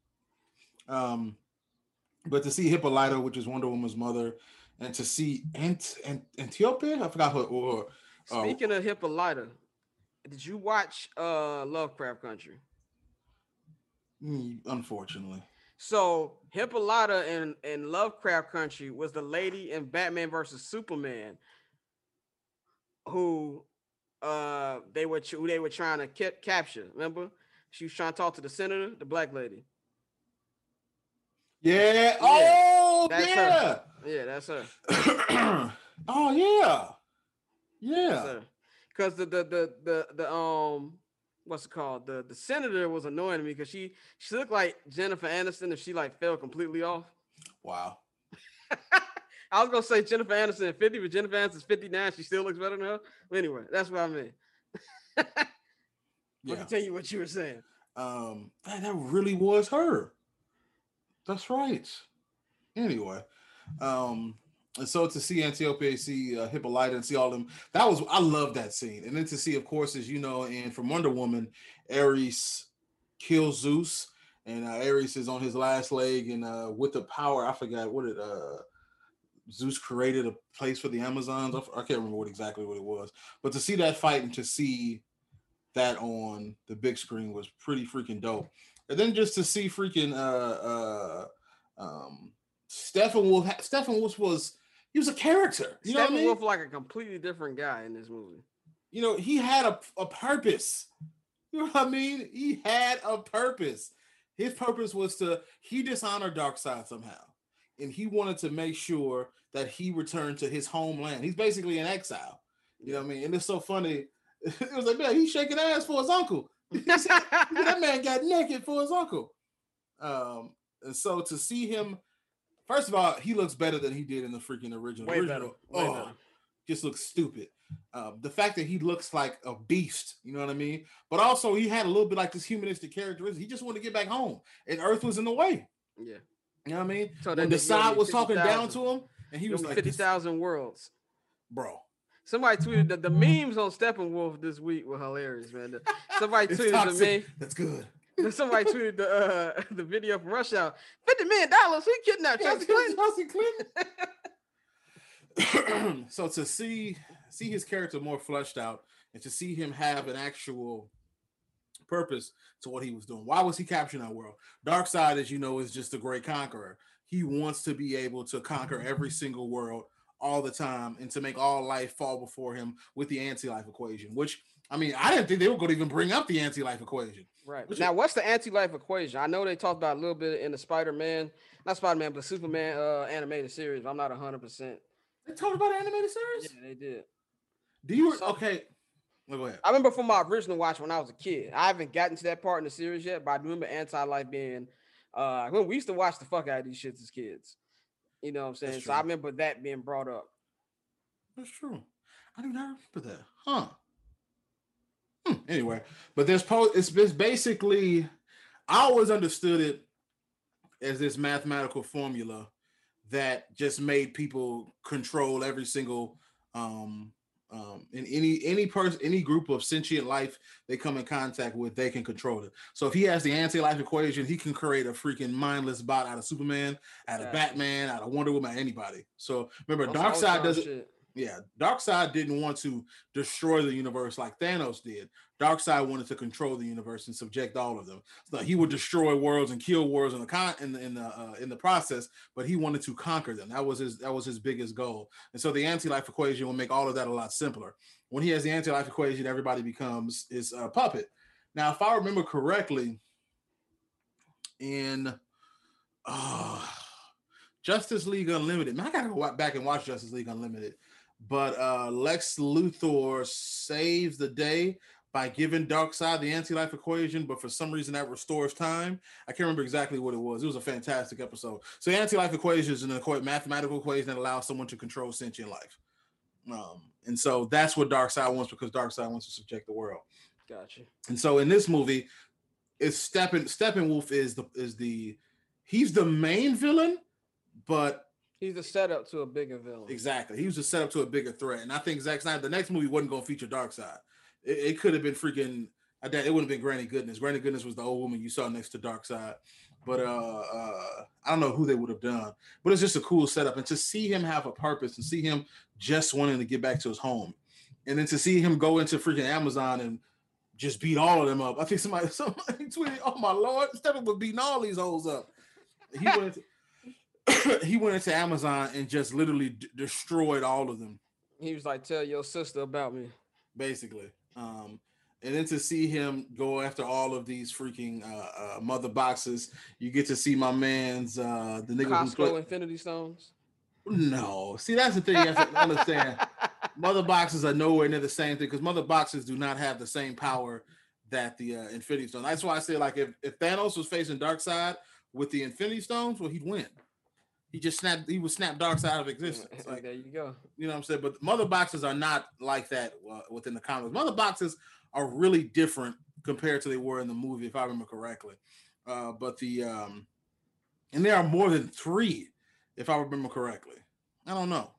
But to see Hippolyta, which is Wonder Woman's mother, and to see Antiope, I forgot what. Or Speaking of Hippolyta, did you watch Lovecraft Country? Unfortunately. So Hippolyta in Lovecraft Country was the lady in Batman versus Superman who they were trying to capture. Remember, she was trying to talk to the senator, the black lady. Yeah. Oh, that's yeah. Her. Yeah, that's her. Oh, yeah. Yeah. Because the what's it called? The senator was annoying me because she looked like Jennifer Aniston if she like fell completely off. Wow. I was gonna say Jennifer Aniston at 50, but Jennifer Aniston's 59. She still looks better than her. But anyway, that's what I mean. Yeah. Continue what you were saying. That really was her. That's right. Anyway, and so to see Antiope, see Hippolyta, and see all them, I love that scene. And then to see, of course, as you know, and from Wonder Woman, Ares kills Zeus, and Ares is on his last leg, and with the power, I forgot what it. Zeus created a place for the Amazons. I can't remember exactly what it was, but to see that fight and to see that on the big screen was pretty freaking dope. And then just to see freaking Steppenwolf. Steppenwolf he was a character. You know what I mean? Steppenwolf like a completely different guy in this movie. You know, he had a purpose. You know what I mean? He had a purpose. His purpose was he dishonored Darkseid somehow. And he wanted to make sure that he returned to his homeland. He's basically in exile. You know what I mean? And it's so funny. It was like, man, he's shaking ass for his uncle. That man got naked for his uncle. And so to see him, first of all, he looks better than he did in the freaking original. Way better. Just looks stupid. The fact that he looks like a beast, you know what I mean? But also he had a little bit like this humanistic characteristic. He just wanted to get back home, and Earth was in the way. Yeah. You know what I mean? So when Desaad was talking down to him, and he was like 50,000 worlds. Bro. Somebody tweeted the memes on Steppenwolf this week were hilarious, man. Somebody tweeted the meme. That's good. Somebody tweeted the video from Rush Hour. $50 million. He kidnapped Chelsea Clinton. So to see his character more fleshed out and to see him have an actual purpose to what he was doing. Why was he capturing that world? Darkseid, as you know, is just a great conqueror. He wants to be able to conquer every single world all the time and to make all life fall before him with the anti-life equation, which, I mean, I didn't think they were going to even bring up the anti-life equation. Right. Now, what's the anti-life equation? I know they talked about a little bit in the Spider-Man, not Spider-Man, but Superman animated series. I'm not 100%. They talked about an animated series? Yeah, they did. Okay. Go ahead. I remember from my original watch when I was a kid. I haven't gotten to that part in the series yet, but I remember anti-life being when we used to watch the fuck out of these shits as kids. You know what I'm saying? So I remember that being brought up. That's true. I do not remember that. Huh. Anyway, but it's basically, I always understood it as this mathematical formula that just made people control every single in any group of sentient life they come in contact with, they can control it. So if he has the anti-life equation, he can create a freaking mindless bot out of Superman, out of Batman, out of Wonder Woman, anybody. So remember, Darkseid doesn't. Yeah, Darkseid didn't want to destroy the universe like Thanos did. Darkseid wanted to control the universe and subject all of them. So he would destroy worlds and kill worlds in the process, but he wanted to conquer them. That was his biggest goal. And so the anti-life equation will make all of that a lot simpler. When he has the anti-life equation, everybody becomes his puppet. Now, if I remember correctly, in Justice League Unlimited, man, I gotta go back and watch Justice League Unlimited. But Lex Luthor saves the day by giving Darkseid the anti-life equation, but for some reason that restores time. I can't remember exactly what it was. It was a fantastic episode. So the anti-life equation is an mathematical equation that allows someone to control sentient life. And so that's what Darkseid wants, because Darkseid wants to subject the world. Gotcha. And so in this movie, Steppenwolf he's the main villain, but he's a setup to a bigger villain. Exactly. He was a setup to a bigger threat. And I think Zack Snyder, the next movie wasn't going to feature Darkseid. It could have been freaking It would have been Granny Goodness. Granny Goodness was the old woman you saw next to Darkseid. But I don't know who they would have done. But it's just a cool setup. And to see him have a purpose and see him just wanting to get back to his home. And then to see him go into freaking Amazon and just beat all of them up. I think somebody tweeted, "Oh my Lord, Steppenwolf beating all these hoes up." He went into Amazon and just literally destroyed all of them. He was like, "Tell your sister about me," basically. And then to see him go after all of these freaking mother boxes, you get to see my man's the nigga Costco Infinity Stones. No, see that's the thing you have to understand. Mother boxes are nowhere near the same thing because mother boxes do not have the same power that the Infinity Stone. That's why I say like if Thanos was facing Darkseid with the Infinity Stones, well, he'd win. He would snap Darkseid out of existence. Like, there you go. You know what I'm saying? But mother boxes are not like that within the comics. Mother boxes are really different compared to they were in the movie, if I remember correctly. But and there are more than 3, if I remember correctly. I don't know.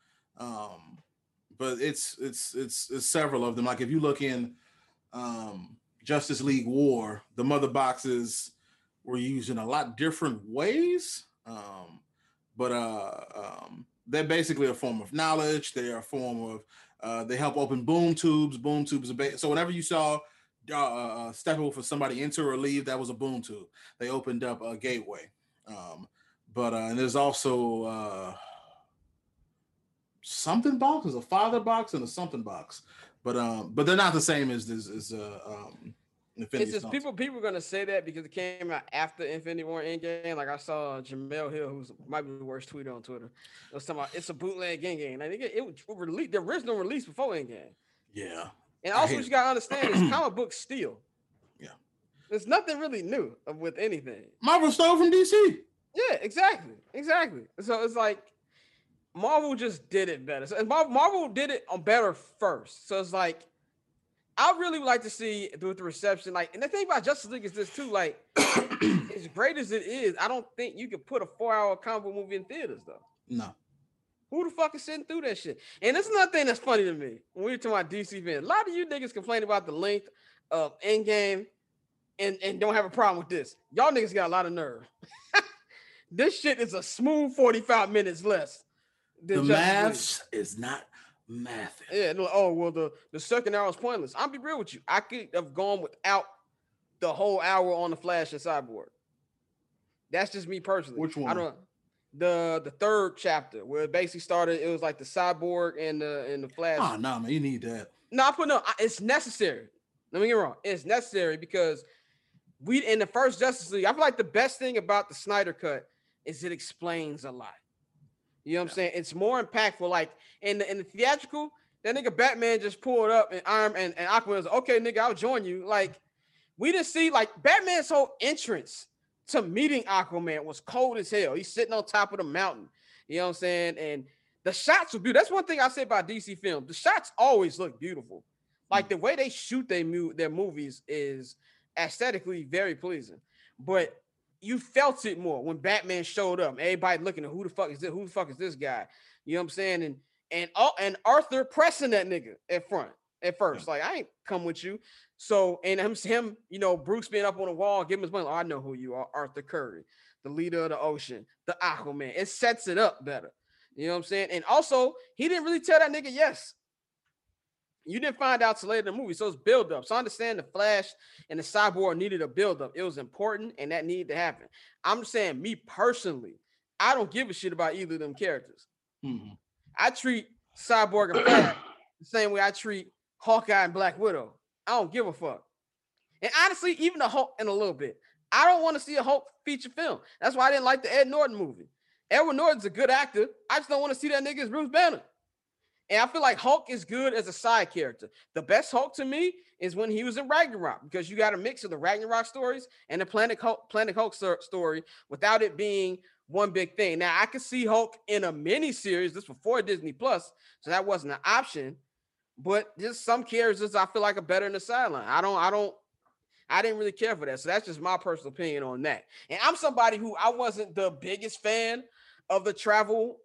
But it's several of them. Like if you look in Justice League War, the mother boxes were used in a lot different ways. But they're basically a form of knowledge. They are a form of they help open boom tubes. Boom tubes are so whenever you saw Steppenwolf for somebody enter or leave, that was a boom tube. They opened up a gateway. And there's also something box. There's a father box and a something box. But they're not the same as Infinity It's just people are gonna say that because it came out after Infinity War Endgame. Like I saw Jamel Hill, who's might be the worst tweeter on Twitter. It was talking about it's a bootleg Endgame. I think it was released, the original release before Endgame. Yeah. And also what you gotta understand is comic books steal. Yeah. There's nothing really new with anything. Marvel stole from DC. Yeah, exactly. So it's like Marvel just did it better. So Marvel did it on better first. So it's like I really would like to see with the reception, like, and the thing about Justice League is this too, like, as great as it is, I don't think you could put a 4-hour comic book movie in theaters though. No. Who the fuck is sitting through that shit? And that's another thing that's funny to me when we're talking about DC fans. A lot of you niggas complain about the length of Endgame and don't have a problem with this. Y'all niggas got a lot of nerve. This shit is a smooth 45 minutes less. The math is not math. Yeah, no, oh well, the second hour is pointless. I'll be real with you. I could have gone without the whole hour on the Flash and Cyborg. That's just me personally. Which one? I don't. The third chapter where it basically started. It was like the Cyborg and the Flash. Oh no, man, you need that. No, it's necessary. Don't get me wrong. It's necessary because we in the first Justice League. I feel like the best thing about the Snyder Cut is it explains a lot. You know what I'm saying? It's more impactful. Like in the theatrical, that nigga Batman just pulled up and Aquaman was like, okay, nigga, I'll join you. Like we didn't see like Batman's whole entrance to meeting Aquaman was cold as hell. He's sitting on top of the mountain. You know what I'm saying? And the shots were beautiful. That's one thing I say about DC films. The shots always look beautiful. Like the way they shoot their movies is aesthetically very pleasing. But you felt it more when Batman showed up. Everybody looking at who the fuck is this? Who the fuck is this guy? You know what I'm saying? And Arthur pressing that nigga at first. Like, I ain't come with you. So, and him, you know, Bruce being up on the wall, give him his money. Oh, I know who you are, Arthur Curry, the leader of the ocean, the Aquaman. It sets it up better. You know what I'm saying? And also, he didn't really tell that nigga yes. You didn't find out till later in the movie, so it's build up. So I understand the Flash and the Cyborg needed a build up. It was important, and that needed to happen. I'm just saying, me personally, I don't give a shit about either of them characters. Mm-hmm. I treat Cyborg and Flash the same way I treat Hawkeye and Black Widow. I don't give a fuck. And honestly, even the Hulk in a little bit. I don't want to see a Hulk feature film. That's why I didn't like the Ed Norton movie. Edward Norton's a good actor. I just don't want to see that nigga as Bruce Banner. And I feel like Hulk is good as a side character. The best Hulk to me is when he was in Ragnarok, because you got a mix of the Ragnarok stories and the Planet Hulk story without it being one big thing. Now, I could see Hulk in a mini-series. This before Disney Plus, so that wasn't an option. But just some characters I feel like are better in the sideline. I didn't really care for that. So that's just my personal opinion on that. And I'm somebody who I wasn't the biggest fan of the travel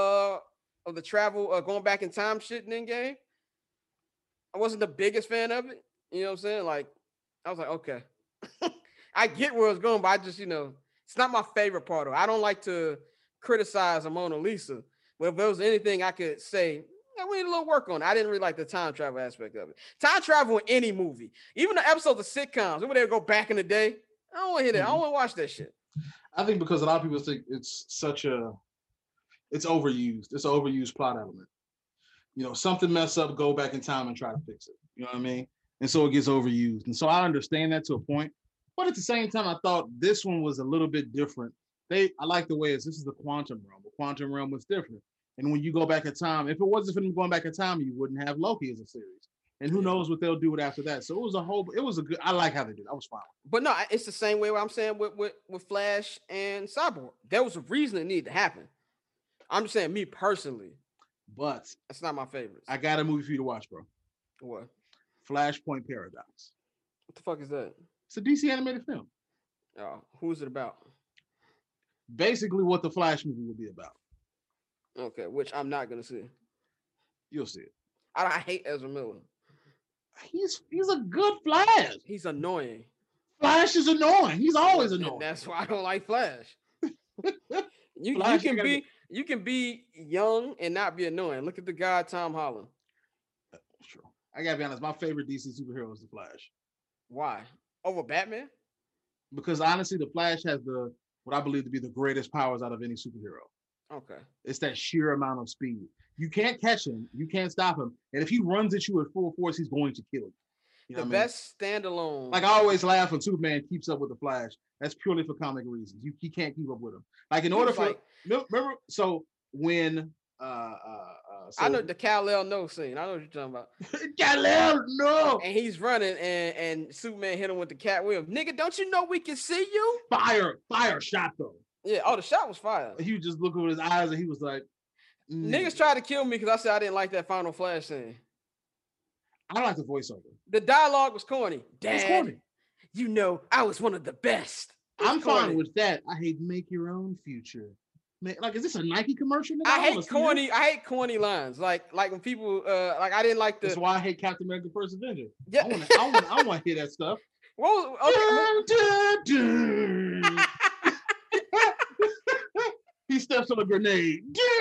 going back in time shit in Endgame. I wasn't the biggest fan of it. You know what I'm saying? Like, I was like, okay. I get where it's going, but I just, it's not my favorite part of it. I don't like to criticize a Mona Lisa. But if there was anything I could say, yeah, we need a little work on it. I didn't really like the time travel aspect of it. Time travel in any movie, even the episodes of sitcoms, when they go back in the day, I don't want to hear that. I don't want to watch that shit. I think because a lot of people think it's overused. It's an overused plot element. Something mess up, go back in time and try to fix it. You know what I mean? And so it gets overused. And so I understand that to a point. But at the same time, I thought this one was a little bit different. I like the way this is the quantum realm. The quantum realm was different. And when you go back in time, if it wasn't for them going back in time, you wouldn't have Loki as a series. And who knows what they'll do with after that. So I like how they did it. I was fine. But no, it's the same way I'm saying with Flash and Cyborg. There was a reason it needed to happen. I'm just saying me personally. But that's not my favorite. I got a movie for you to watch, bro. What? Flashpoint Paradox. What the fuck is that? It's a DC animated film. Oh, who's it about? Basically what the Flash movie will be about. Okay, which I'm not gonna see. You'll see it. I hate Ezra Miller. He's a good Flash. He's annoying. Flash is annoying. He's always annoying. That's why I don't like Flash. You can be young and not be annoying. Look at the guy Tom Holland. True. I gotta be honest. My favorite DC superhero is the Flash. Why? Over Batman? Because honestly, the Flash has what I believe to be the greatest powers out of any superhero. Okay. It's that sheer amount of speed. You can't catch him. You can't stop him. And if he runs at you at full force, he's going to kill you. The best standalone. Like I always laugh when Superman keeps up with the Flash. That's purely for comic reasons. He can't keep up with him. Like in order for remember. So when I know the Kal-El no scene. I know what you're talking about. Kal-El no. And he's running, and Superman hit him with the cat wheel. Nigga, don't you know we can see you? Fire shot though. Yeah. Oh, the shot was fire. He was just looking with his eyes, and he was like, Niggas tried to kill me because I said I didn't like that final Flash scene. I like the voiceover. The dialogue was corny. Dad, it's corny. You know, I was one of the best. I'm fine with that. I hate make your own future. Man, like, is this a Nike commercial? I hate corny lines. Like when people I didn't like the. That's why I hate Captain America: First Avenger. Yeah, I want to hear that stuff. What was okay. He steps on a grenade.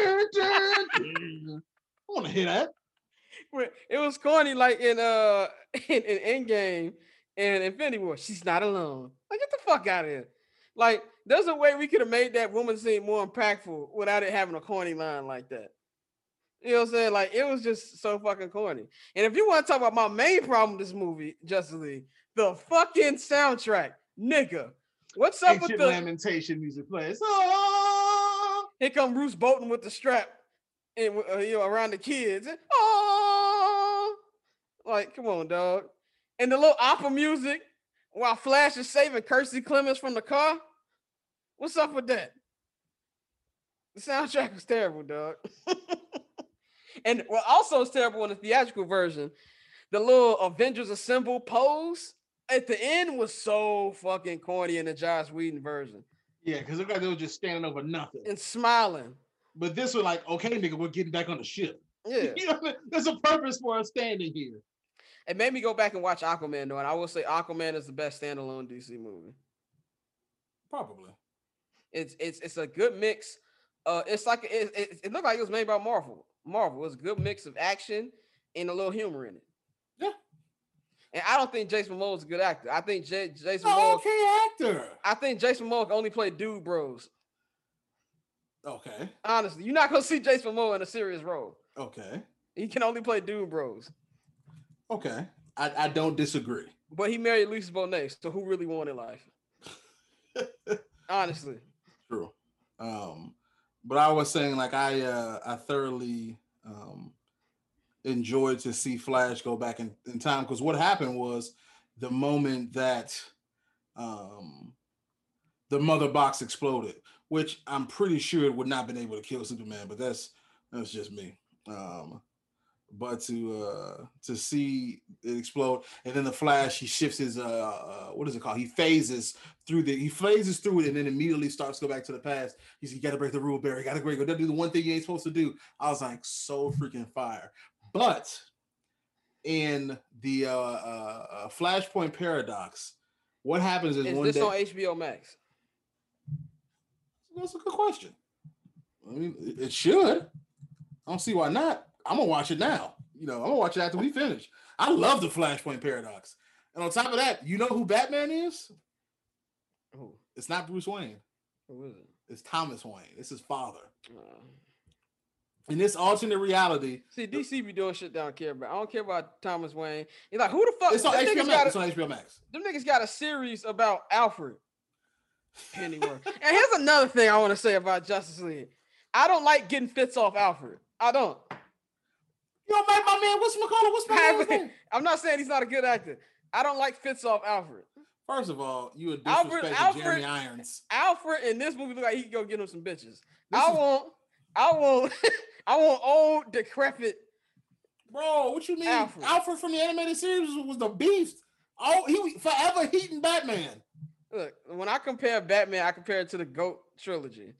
I want to hear that. It was corny, like in Endgame and Infinity War. She's not alone. Like, get the fuck out of here. Like, there's a way we could have made that woman seem more impactful without it having a corny line like that. You know what I'm saying? Like, it was just so fucking corny. And if you want to talk about my main problem with this movie, Justice League, the fucking soundtrack, nigga. What's up with the lamentation music plays? Oh! Here come Bruce Bolton with the strap, and around the kids. Oh, like, come on, dog. And the little opera music while Flash is saving Kirstie Clemens from the car. What's up with that? The soundtrack was terrible, dog. And what also is terrible in the theatrical version, the little Avengers Assemble pose at the end was so fucking corny in the Joss Whedon version. Yeah, because look like they were just standing over nothing and smiling. But this was like, okay, nigga, we're getting back on the ship. Yeah, you know, there's a purpose for us standing here. It made me go back and watch Aquaman, though, and I will say Aquaman is the best standalone DC movie. Probably. It's a good mix. It's like it looked like it was made by Marvel. It was a good mix of action and a little humor in it. Yeah. And I don't think Jason Momoa is a good actor. I think Jason Momoa okay actor. I think Jason Momoa can only play dude bros. Okay. Honestly, you're not gonna see Jason Momoa in a serious role. Okay. He can only play dude bros. Okay. I don't disagree. But he married Lisa Bonet, so who really won in life? Honestly. True. But I was saying, like, I thoroughly enjoyed to see Flash go back in time, because what happened was the moment that the mother box exploded, which I'm pretty sure it would not have been able to kill Superman, but that's just me. But to see it explode, and then the Flash, he shifts his what is it called? He phases through it, and then immediately starts to go back to the past. He's, you got to break the rule, Barry. You got to go do the one thing you ain't supposed to do. I was like, so freaking fire. But in the Flashpoint Paradox, what happens is this on HBO Max? That's a good question. I mean, it should. I don't see why not. I'm gonna watch it now. I'm gonna watch it after we finish. I love the Flashpoint Paradox. And on top of that, you know who Batman is? Who? It's not Bruce Wayne. Who is it? It's Thomas Wayne. It's his father. In this alternate reality, see, DC be doing shit I don't care about. I don't care about Thomas Wayne. He's like, who the fuck? It's on HBO Max. It's on HBO Max. Them niggas got a series about Alfred Pennyworth. And here's another thing I want to say about Justice League. I don't like getting fits off Alfred. I don't. You don't like my man? What's my name? I'm not saying he's not a good actor. I don't like fits off Alfred. First of all, you would disrespect Jeremy Irons. Alfred in this movie look like he could go get him some bitches. I want old, decrepit. Bro, what you mean? Alfred from the animated series was the beast. Oh, he forever heating Batman. Look, when I compare Batman, I compare it to the GOAT trilogy.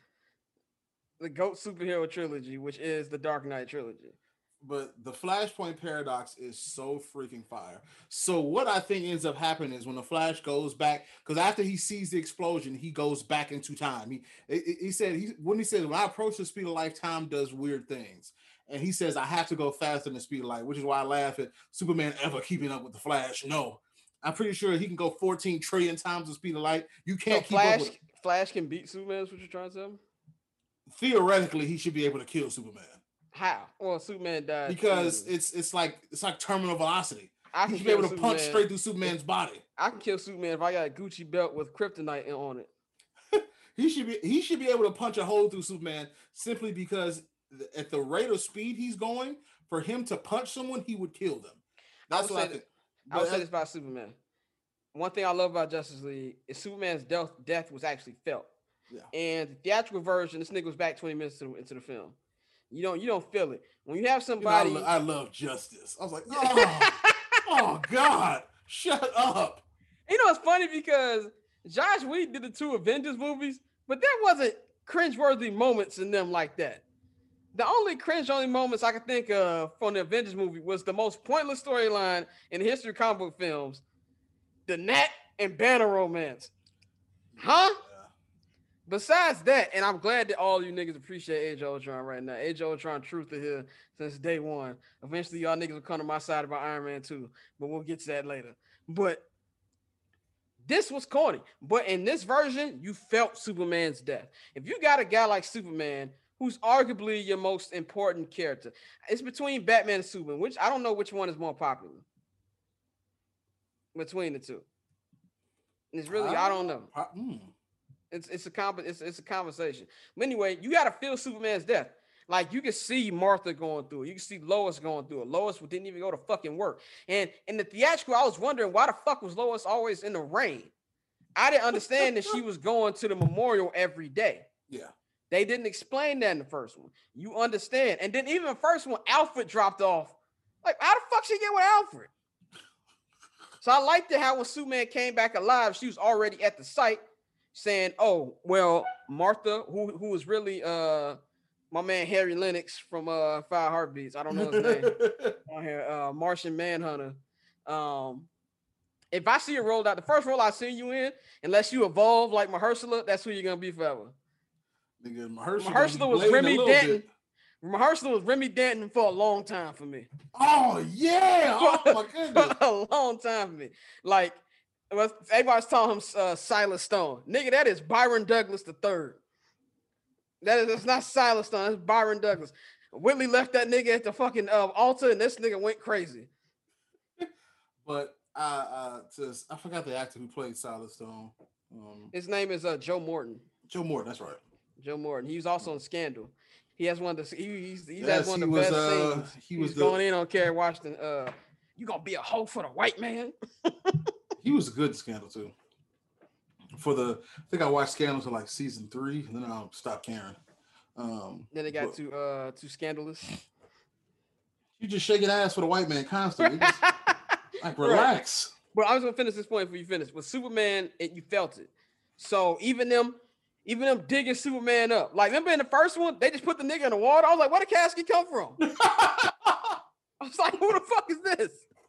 The GOAT superhero trilogy, which is the Dark Knight trilogy. But the Flashpoint Paradox is so freaking fire. So what I think ends up happening is when the Flash goes back, because after he sees the explosion, he goes back into time. He said when I approach the speed of light, time does weird things. And he says, I have to go faster than the speed of light, which is why I laugh at Superman ever keeping up with the Flash. No, I'm pretty sure he can go 14 trillion times the speed of light. You can't keep up with Flash can beat Superman, is what you're trying to tell me? Theoretically, he should be able to kill Superman. How? Well, Superman died because it's like terminal velocity. He should be able to punch straight through Superman's body. I can kill Superman if I got a Gucci belt with kryptonite on it. He should be able to punch a hole through Superman simply because at the rate of speed he's going, for him to punch someone, he would kill them. That's what I think. I would say this about Superman. One thing I love about Justice League is Superman's death was actually felt. Yeah. And the theatrical version, this nigga was back 20 minutes into the film. You don't feel it. When you have somebody... I love justice. I was like, oh God, shut up. It's funny because Josh Whedon did the 2 Avengers movies, but there wasn't cringeworthy moments in them like that. The only cringe-worthy moments I could think of from the Avengers movie was the most pointless storyline in the history of comic book films, the Nat and Banner romance. Huh? Besides that, and I'm glad that all you niggas appreciate Age of Ultron right now. Age of Ultron truth is here since day one. Eventually, y'all niggas will come to my side about Iron Man 2, but we'll get to that later. But this was corny. But in this version, you felt Superman's death. If you got a guy like Superman, who's arguably your most important character, it's between Batman and Superman, which I don't know which one is more popular between the two. And it's really, I don't know. It's a conversation. But anyway, you got to feel Superman's death. Like, you can see Martha going through it. You can see Lois going through it. Lois didn't even go to fucking work. And in the theatrical, I was wondering, why the fuck was Lois always in the rain? I didn't understand that she was going to the memorial every day. Yeah. They didn't explain that in the first one. You understand. And then even the first one, Alfred dropped off. Like, how the fuck she get with Alfred? So I liked it how when Superman came back alive, she was already at the site, saying, oh, well, Martha, who was really my man Harry Lennox from 5 Heartbeats. I don't know his name. On here, Martian Manhunter. If I see you rolled out, the first role I see you in, unless you evolve like Mahershala, that's who you're gonna be forever. Nigga, Mahershala was Remy Denton. Mahershala was Remy Denton for a long time for me. Oh yeah! Oh my goodness! For a long time for me. Like, everybody's calling him Silas Stone. Nigga, that is Byron Douglas III. It's not Silas Stone. That's Byron Douglas. Whitley left that nigga at the fucking altar, and this nigga went crazy. But I forgot the actor who played Silas Stone. His name is Joe Morton. Joe Morton, that's right. Joe Morton. He was also in Scandal. He has one of the has one of the best scenes. He was going in on Kerry Washington. You gonna be a hoe for the white man? He was good in Scandal too. I think I watched Scandal to like season 3, and then I stopped caring. Then they got too scandalous. You just shaking ass for the white man constantly. Like, relax. Right. But I was gonna finish this point before you finish. With Superman, you felt it. So even them digging Superman up. Like, remember in the first one, they just put the nigga in the water. I was like, where the casket come from? I was like, who the fuck is this?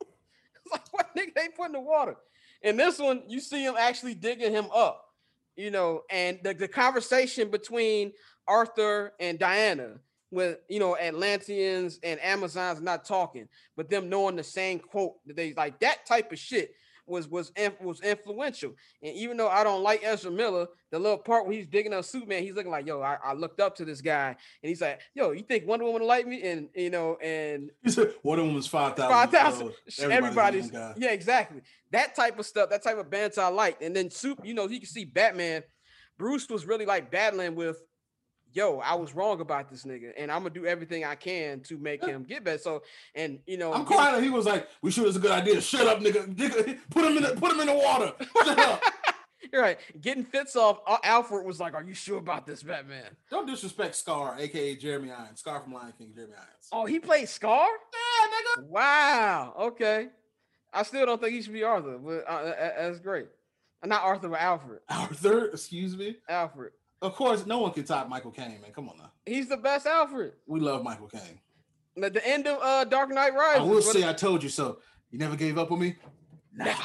nigga they put in the water. In this one, you see him actually digging him up, you know, and the conversation between Arthur and Diana with, you know, Atlanteans and Amazons not talking, but them knowing the same quote that they like, that type of shit was influential. And even though I don't like Ezra Miller, the little part where he's digging up Superman, he's looking like, yo, I looked up to this guy, and he's like, yo, you think Wonder Woman like me? And you know, and he said Wonder Woman's 5,000. 5,000. Everybody's yeah, exactly. That type of stuff, that type of banter I like. And then you know, you can see Batman. Bruce was really like battling with, yo, I was wrong about this nigga, and I'm gonna do everything I can to make him get better. So, and you know, I'm crying. He was like, "We sure it's a good idea. Shut up, nigga. Put him in the water. Shut up." You're right. Getting fits off. Alfred was like, "Are you sure about this, Batman?" Don't disrespect Scar, aka Jeremy Irons. Scar from Lion King, Jeremy Irons. Oh, he played Scar? Yeah, nigga. Wow. Okay. I still don't think he should be Arthur, but that's great. Not Arthur, but Alfred. Arthur, excuse me. Alfred. Of course, no one can top Michael Caine, man. Come on now. He's the best Alfred. We love Michael Caine. At the end of Dark Knight Rises. I will say I told you so. You never gave up on me? Never.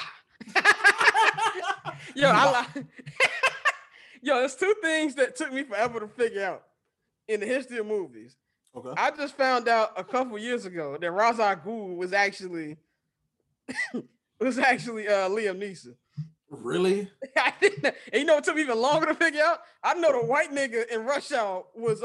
Yo, yo, there's two things that took me forever to figure out in the history of movies. Okay. I just found out a couple years ago that Ra's al Ghul was actually Liam Neeson. Really? I didn't. And you know what took me even longer to figure out? I know the white nigga in Rush Hour was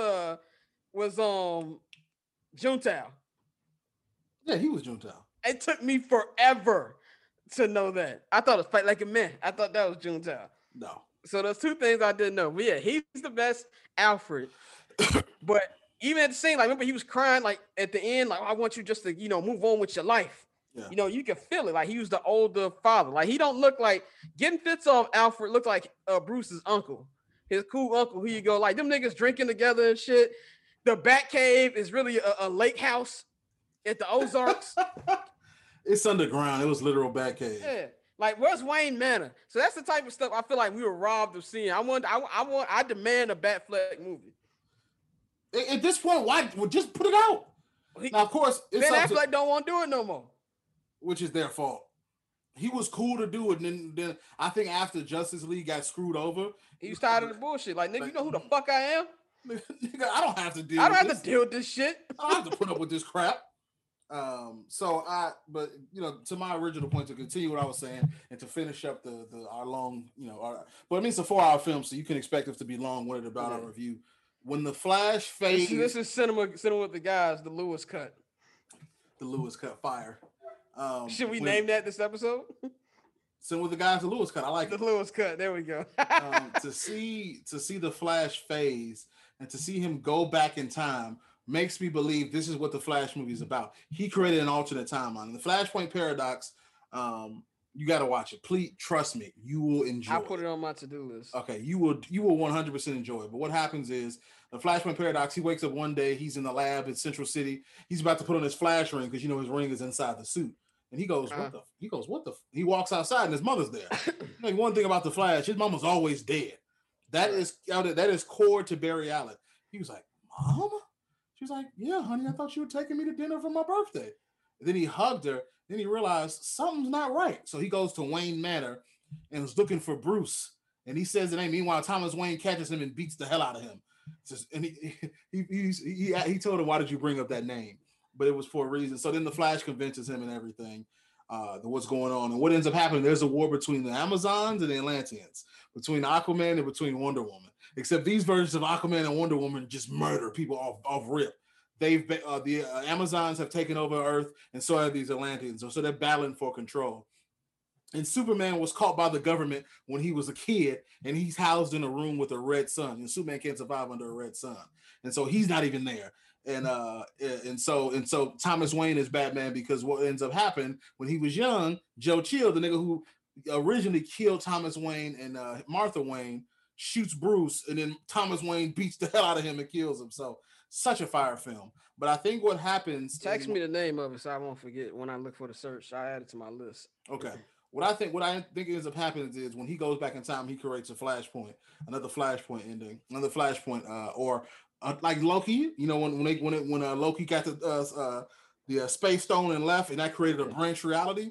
Juntao. Yeah, he was Juntao. It took me forever to know that. I thought it was Fight Like a Man. I thought that was Juntao. No. So there's two things I didn't know. But yeah, he's the best Alfred. But even at the same, like, remember he was crying like at the end, like, I want you just to, you know, move on with your life. Yeah. You know, you can feel it. Like he was the older father. Like he don't look like Getting Fits Off. Alfred looked like Bruce's uncle, his cool uncle. Here you go, like them niggas drinking together and shit. The Batcave is really a lake house at the Ozarks. It's underground. It was literal Batcave. Yeah, like where's Wayne Manor? So that's the type of stuff I feel like we were robbed of seeing. I demand a Batfleck movie. At this point, why? Well, just put it out. Now, of course, it's Ben Affleck don't want to do it no more. Which is their fault. He was cool to do it, and then I think after Justice League got screwed over, he was tired of the bullshit. Like, nigga, you know who the fuck I am? Nigga, I don't have to deal. I don't have to deal with this shit. I don't have to put up with this crap. But you know, to my original point, to continue what I was saying, and to finish up our long, you know, but I mean it's a 4-hour film, so you can expect us to be long-winded about our review. When the Flash fades, this is cinema with the guys, the Lewis cut. The Lewis cut fire. Should we name that this episode? Send with the guys, the Lewis cut. I like the Lewis cut. There we go. To see the Flash phase and to see him go back in time makes me believe this is what the Flash movie is about. He created an alternate timeline. The Flashpoint Paradox. You got to watch it. Please trust me, you will enjoy. I'll put it on my to-do list. Okay, you will 100% enjoy it. But what happens is the Flashpoint Paradox. He wakes up one day. He's in the lab in Central City. He's about to put on his flash ring because you know his ring is inside the suit. And he goes, what the? He walks outside and his mother's there. Like one thing about the Flash, his mama's always dead. That is core to Barry Allen. He was like, Mom? She was like, yeah, honey, I thought you were taking me to dinner for my birthday. And then he hugged her. Then he realized something's not right. So he goes to Wayne Manor and is looking for Bruce. And he says the name. Meanwhile, Thomas Wayne catches him and beats the hell out of him. And he told him, why did you bring up that name? But it was for a reason. So then the Flash convinces him and everything, what's going on. And what ends up happening, there's a war between the Amazons and the Atlanteans, between Aquaman and between Wonder Woman. Except these versions of Aquaman and Wonder Woman just murder people off rip. The Amazons have taken over Earth, and so have these Atlanteans. So they're battling for control. And Superman was caught by the government when he was a kid, and he's housed in a room with a red sun. And Superman can't survive under a red sun, and so he's not even there. And so Thomas Wayne is Batman because what ends up happening when he was young, Joe Chill, the nigga who originally killed Thomas Wayne and Martha Wayne, shoots Bruce, and then Thomas Wayne beats the hell out of him and kills him. So such a fire film. But I think what happens. Text me the name of it so I won't forget when I look for the search. I add it to my list. Okay. What I think ends up happening is when he goes back in time, he creates a Flashpoint, another Flashpoint ending, another Flashpoint, like Loki. You know when Loki got the Space Stone and left, and that created a branch reality.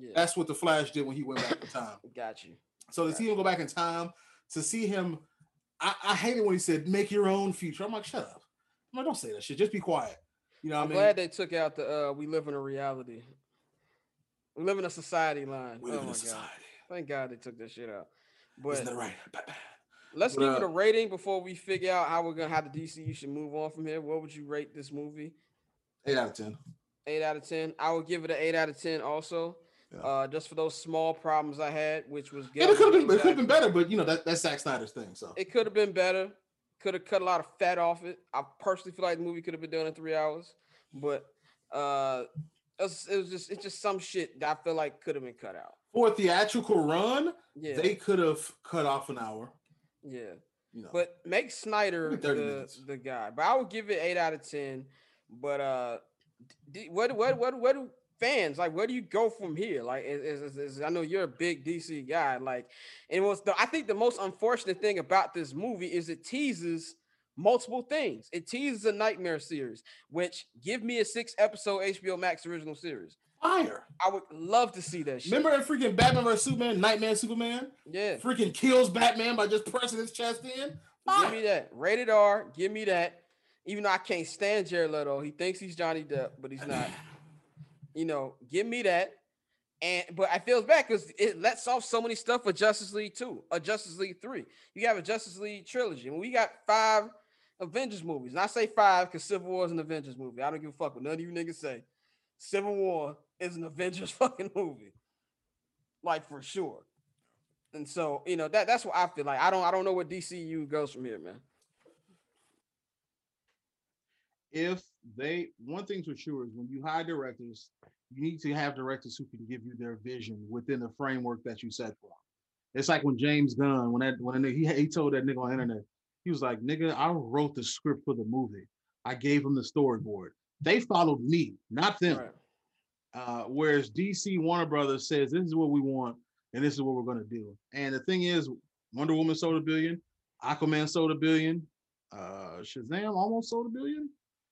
Yeah. That's what the Flash did when he went back in time. Got you. So to see him go back in time, to see him, I hate it when he said, "Make your own future." I'm like, shut up. I'm like, don't say that shit. Just be quiet. You know what I mean? Glad they took out the "we live in a reality." We live in a society line. We live oh in my a society. God. Thank God they took that shit out. But isn't that right? Let's give it a rating before we figure out how the DCU should move on from here. What would you rate this movie? 8 out of 10. 8 out of 10. I would give it an 8 out of 10 also. Yeah. Just for those small problems I had, which was it could have been better, but that's Zack Snyder's thing. So it could have been better. Could have cut a lot of fat off it. I personally feel like the movie could have been done in 3 hours, but it's just some shit that I feel like could have been cut out. For a theatrical run, they could have cut off an hour. Yeah. But make Snyder the guy. But I would give it 8 out of 10. But what do fans like? Where do you go from here? Like, I know you're a big DC guy. Like, and I think the most unfortunate thing about this movie is it teases multiple things. It teases a Nightmare series, which give me a 6-episode HBO Max original series. Fire. I would love to see that shit. Remember that freaking Batman vs Superman, Nightmare Superman? Yeah. Freaking kills Batman by just pressing his chest in. Fire. Give me that. Rated R. Give me that. Even though I can't stand Jared Leto, he thinks he's Johnny Depp, but he's not. Give me that. But I feel bad because it lets off so many stuff for Justice League 2, or Justice League 3. You have a Justice League trilogy, and we got 5 Avengers movies. And I say 5 because Civil War is an Avengers movie. I don't give a fuck what none of you niggas say. Civil War is an Avengers fucking movie, like for sure. And so that's what I feel like. I don't know where DCU goes from here, man. One thing's for sure is when you hire directors, you need to have directors who can give you their vision within the framework that you set for them. It's like when James Gunn, when he told that nigga on the internet, he was like, "Nigga, I wrote the script for the movie. I gave him the storyboard. They followed me, not them." Right. Whereas DC Warner Brothers says, "This is what we want, and this is what we're going to do." And the thing is, Wonder Woman sold $1 billion, Aquaman sold $1 billion, Shazam almost sold $1 billion.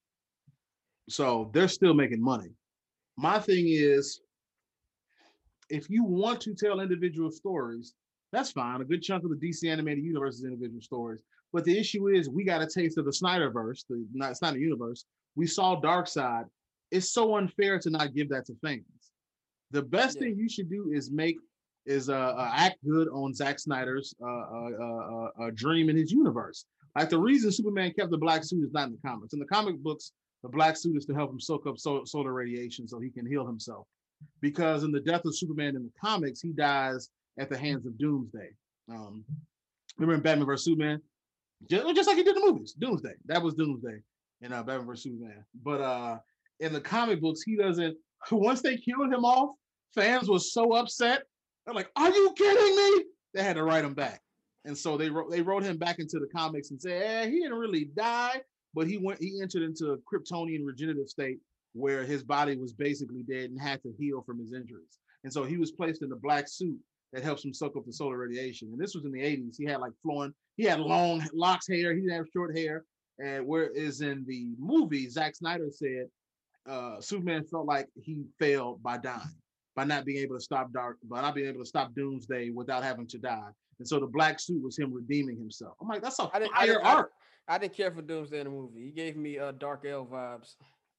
So they're still making money. My thing is, if you want to tell individual stories, that's fine. A good chunk of the DC animated universe is individual stories. But the issue is, we got a taste of the Snyderverse, the Snyder universe. We saw Darkseid. It's so unfair to not give that to fans. The best thing you should do is act good on Zack Snyder's dream in his universe. Like, the reason Superman kept the black suit is not in the comics. In the comic books, the black suit is to help him soak up solar radiation so he can heal himself. Because in the death of Superman in the comics, he dies at the hands of Doomsday. Remember in Batman vs Superman? Just like he did in the movies, Doomsday. That was Doomsday in Batman vs Superman. But in the comic books, he doesn't. Once they killed him off, fans were so upset. They're like, "Are you kidding me?" They had to write him back, and so they wrote him back into the comics and said, he didn't really die, but he entered into a Kryptonian regenerative state where his body was basically dead and had to heal from his injuries. And so he was placed in a black suit that helps him soak up the solar radiation. And this was in the 80s. He had long locks hair. He didn't have short hair. And whereas in the movie, Zack Snyder said Superman felt like he failed by dying, by not being able to stop Doomsday without having to die. And so the black suit was him redeeming himself. I'm like, that's a fire arc. I didn't care for Doomsday in the movie. He gave me Dark Elf vibes.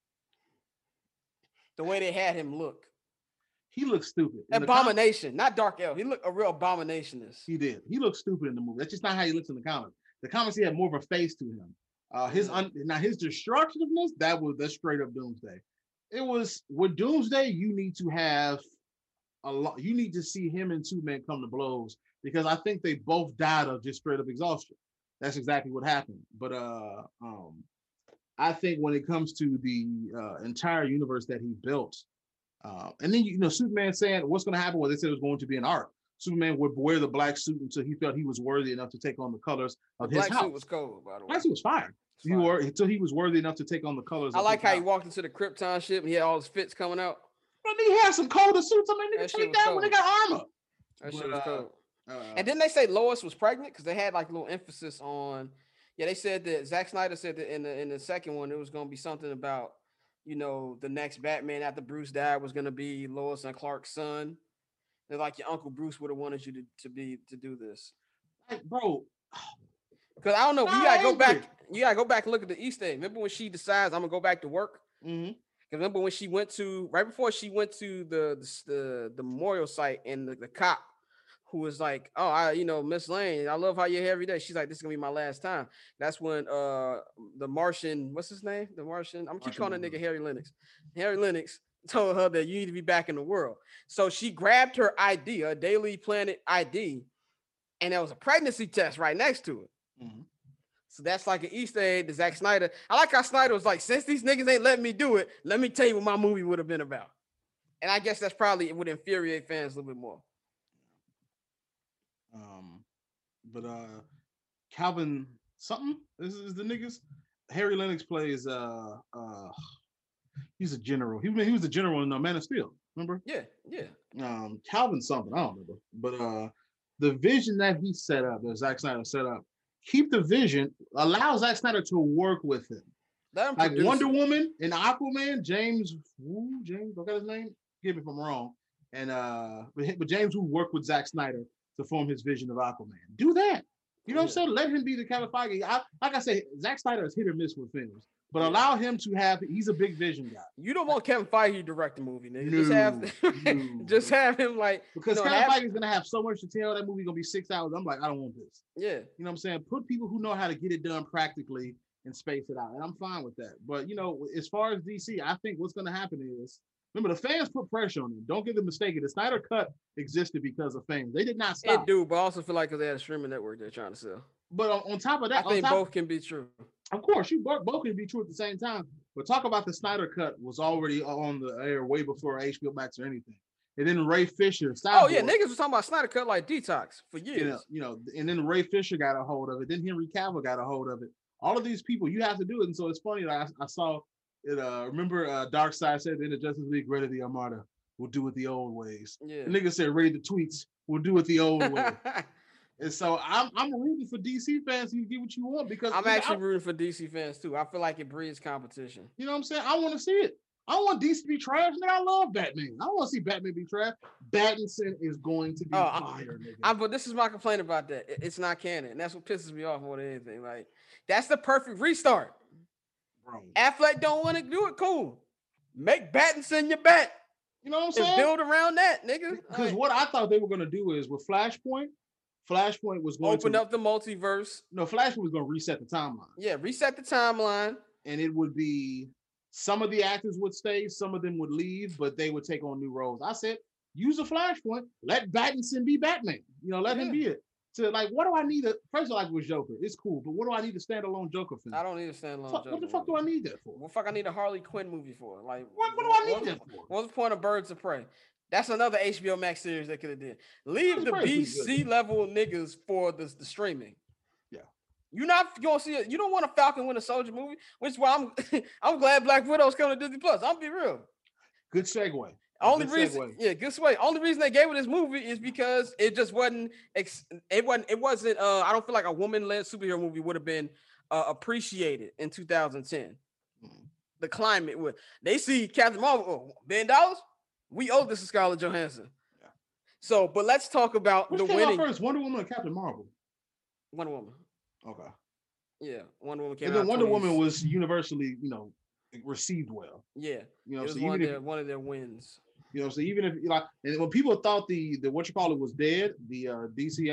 The way they had him look. He looked stupid. Abomination, not Dark Elf. He looked a real abominationist. He did. He looked stupid in the movie. That's just not how he looks in the comics. The comics, he had more of a face to him. His destructiveness, that's straight up Doomsday. It was with Doomsday, you need to have a lot. You need to see him and Superman come to blows, because I think they both died of just straight up exhaustion. That's exactly what happened. But I think when it comes to the entire universe that he built, and then Superman saying what's going to happen? Well, they said it was going to be an arc. Superman would wear the black suit until he felt he was worthy enough to take on the colors of his house. Black suit was cold, by the way. Black suit was fire. Until he was worthy enough to take on the colors. I like how he walked into the Krypton ship and he had all his fits coming out. But he had some colder suits. I mean, nigga, take that when they got armor. That shit was cold. And didn't they say Lois was pregnant? Because they had like a little emphasis on. Yeah, they said that Zack Snyder said that in the second one it was going to be something about you know, the next Batman after Bruce died was gonna be Lois and Clark's son. They're like your Uncle Bruce would have wanted you to do this. Like, bro. Because I don't know, you gotta go back. You gotta go back and look at the Easter egg. Remember when she decides I'm gonna go back to work? Mm-hmm. Remember when she went to right before she went to the memorial site, and the cop who was like, "Oh, Miss Lane, I love how you're here every day." She's like, "This is gonna be my last time." That's when the Martian, what's his name? The Martian. I'm keep calling that nigga Harry Lennox. Harry Lennox told her that you need to be back in the world. So she grabbed her ID, a Daily Planet ID, and there was a pregnancy test right next to it. Mm-hmm. So that's like an Easter egg to Zack Snyder. I like how Snyder was like, since these niggas ain't letting me do it, let me tell you what my movie would have been about. And I guess that's probably, it would infuriate fans a little bit more. But Calvin something, this is the niggas. Harry Lennox plays he's a general. He was a general in Man of Steel, remember? Yeah. Calvin something, I don't remember. But the vision that he set up, that Zack Snyder set up, keep the vision, allow Zack Snyder to work with him. Like Wonder Woman and Aquaman, James, I got his name? Give me if I'm wrong. And but James Wu worked with Zack Snyder to form his vision of Aquaman. Do that. You know what I'm saying? Let him be the Kevin Feige. Like I say, Zack Snyder is hit or miss with films. But allow him to he's a big vision guy. You don't want Kevin Feige to direct the movie, nigga. Just have him like, because Kevin Feige is gonna have so much to tell. That movie gonna be 6 hours. I'm like, I don't want this. Yeah. You know what I'm saying? Put people who know how to get it done practically and space it out. And I'm fine with that. But as far as DC, I think what's gonna happen is, remember, the fans put pressure on them. Don't get them mistaken. The Snyder Cut existed because of fans. They did not stop. It do, but I also feel like because they had a streaming network they're trying to sell. But on top of that, I think both can be true. Of course, both can be true at the same time. But talk about the Snyder Cut was already on the air way before HBO Max or anything. And then Ray Fisher. Niggas was talking about Snyder Cut like Detox for years. And then Ray Fisher got a hold of it. Then Henry Cavill got a hold of it. All of these people, you have to do it. And so it's funny that I saw it. Remember, Darkseid said in the Justice League, Ready the Armada, we'll do it the old ways. Yeah. The nigga said, read the tweets, we'll do it the old way. And so I'm rooting for DC fans. You get what you want, because I'm actually rooting for DC fans too. I feel like it breeds competition. You know what I'm saying? I want to see it. I want DC to be trash, nigga. I love Batman. I don't want to see Batman be trash. Pattinson is going to be fire, nigga. But this is my complaint about that. It's not canon, and that's what pisses me off more than anything. Like, that's the perfect restart. Bro. Affleck don't want to do it. Cool. Make Pattinson your bat. You know what I'm saying? Build around that, nigga. Because what I thought they were going to do is with Flashpoint was going to open up the multiverse. No, Flashpoint was going to reset the timeline. Yeah, reset the timeline. And it would be, some of the actors would stay, some of them would leave, but they would take on new roles. I said, use a Flashpoint, let Pattinson be Batman. Let him be it. So, like, what do I need? First of all, like with Joker, it's cool, but what do I need a standalone Joker film? I don't need a standalone Joker. What the fuck do I need that for? What the fuck I need a Harley Quinn movie for? Like, what do I need that for? What's the point of Birds of Prey? That's another HBO Max series they could have did. Leave the BC level niggas for the streaming. Yeah, you're not gonna see it. You don't want a Falcon Winter Soldier movie, which is why I'm glad Black Widow's coming to Disney Plus. I'll be real. Good segue. Good segue. Only reason they gave it this movie is because it just wasn't. It wasn't. I don't feel like a woman-led superhero movie would have been appreciated in 2010. The climate would. They see Captain Marvel, $1 billion. We owe this to Scarlett Johansson. Yeah. So, but let's talk about the winning. First, Wonder Woman or Captain Marvel? Wonder Woman. Okay. Yeah, Wonder Woman came out. And then Wonder Woman was universally, received well. Yeah. It was one of their wins. So even if and when people thought the what you call it was dead, the DC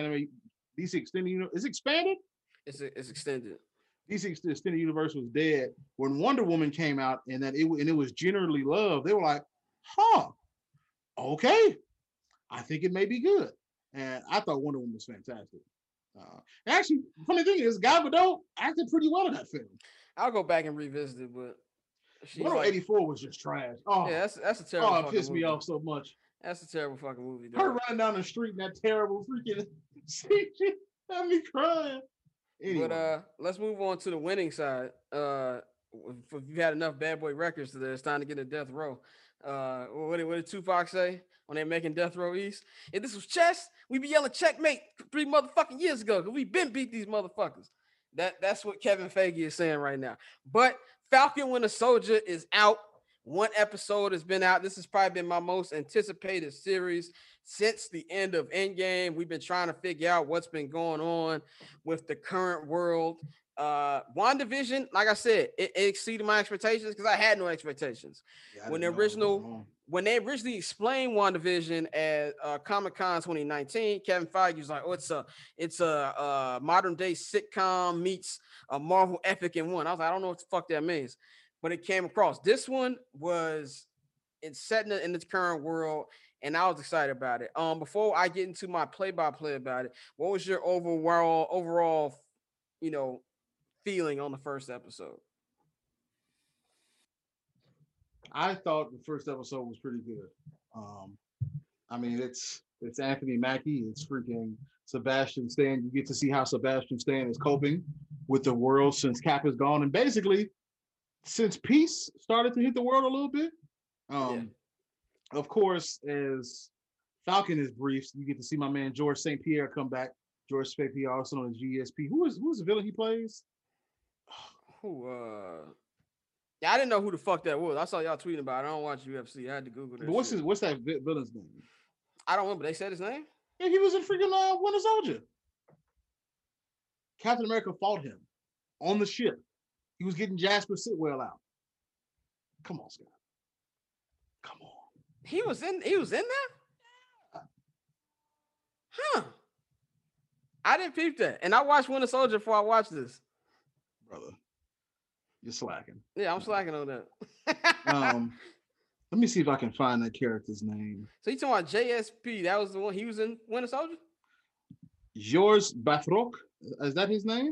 extended is expanded. It's extended. DC extended universe was dead when Wonder Woman came out, and that it was generally loved. They were like, huh. Okay, I think it may be good. And I thought Wonder Woman was fantastic. Actually, funny thing is, Gal Gadot acted pretty well in that film. I'll go back and revisit it, but Wonder 84 was just trash. Oh, yeah, that's a terrible. Oh, it pissed me off so much. That's a terrible fucking movie. Her running down the street in that terrible freaking shit had me crying. Anyway. But let's move on to the winning side. If you've had enough Bad Boy Records today, it's time to get a Death Row. What did Tupac say when they're making Death Row East? If this was chess, we'd be yelling checkmate 3 motherfucking years ago, because we been beat these motherfuckers. That's what Kevin Feige is saying right now. But Falcon Winter Soldier is out. One episode has been out. This has probably been my most anticipated series since the end of Endgame. We've been trying to figure out what's been going on with the current world. WandaVision, like I said, it exceeded my expectations because I had no expectations. Yeah, When they originally explained WandaVision at Comic-Con 2019, Kevin Feige was like, "Oh, it's a modern day sitcom meets a Marvel epic in one." I was like, "I don't know what the fuck that means," but it came across. This one it's set in its current world, and I was excited about it. Before I get into my play-by-play about it, what was your overall, feeling on the first episode? I thought the first episode was pretty good. I mean, it's Anthony Mackie, it's freaking Sebastian Stan. You get to see how Sebastian Stan is coping with the world since Cap is gone, and basically since peace started to hit the world a little bit. Of course, as Falcon is briefed, you get to see my man George St. Pierre come back. George St. Pierre, also known as GSP. Who's the villain he plays? Yeah, I didn't know who the fuck that was. I saw y'all tweeting about it. I don't watch UFC. I had to Google this. But what's that villain's name? I don't remember. They said his name? Yeah, he was in freaking Winter Soldier. Captain America fought him on the ship. He was getting Jasper Sitwell out. Come on, Scott. Come on. He was in there? Huh. I didn't peep that. And I watched Winter Soldier before I watched this. Brother, you're slacking. Yeah, I'm slacking on that. Let me see if I can find that character's name. So you talking about JSP? That was the one he was in Winter Soldier? Georges Batroc. Is that his name?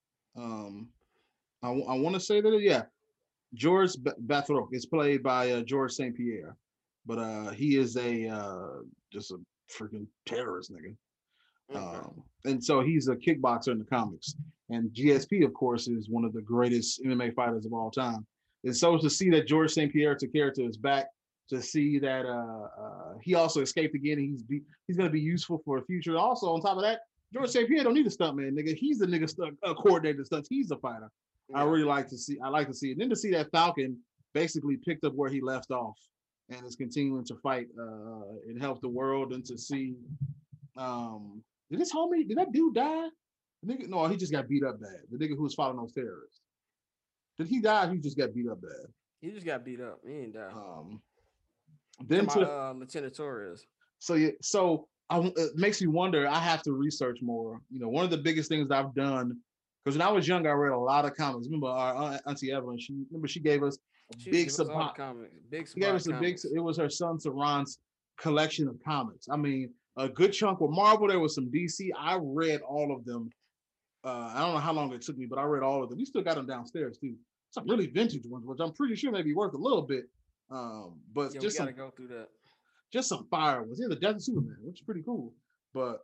I want to say that. Yeah, Georges Batroc. It's played by George St. Pierre, but he is just a freaking terrorist nigga. Okay. And so he's a kickboxer in the comics. And GSP, of course, is one of the greatest MMA fighters of all time. And so to see that George St. Pierre, to character, is back, to see that he also escaped again, and he's going to be useful for the future. Also, on top of that, George St. Pierre don't need a stuntman, nigga. He's the nigga coordinator stunts. He's the fighter. Yeah. I like to see it. And then to see that Falcon basically picked up where he left off and is continuing to fight and help the world, and to see did that dude die? The nigga, no, he just got beat up bad. The nigga who was fighting those terrorists. Did he die? He just got beat up bad. He just got beat up. He ain't died. Then Lieutenant Torres. So yeah, it makes me wonder. I have to research more. One of the biggest things I've done, because when I was younger, I read a lot of comics. Remember our Auntie Evelyn? She gave us a big supply. She gave us a big. It was her son Saran's collection of comics. I mean, a good chunk with Marvel. There was some DC. I read all of them. I don't know how long it took me, but I read all of them. We still got them downstairs too. Some really vintage ones, which I'm pretty sure may be worth a little bit. But yeah, just we gotta go through that. Just some fire ones. Yeah, the Death of Superman, which is pretty cool. But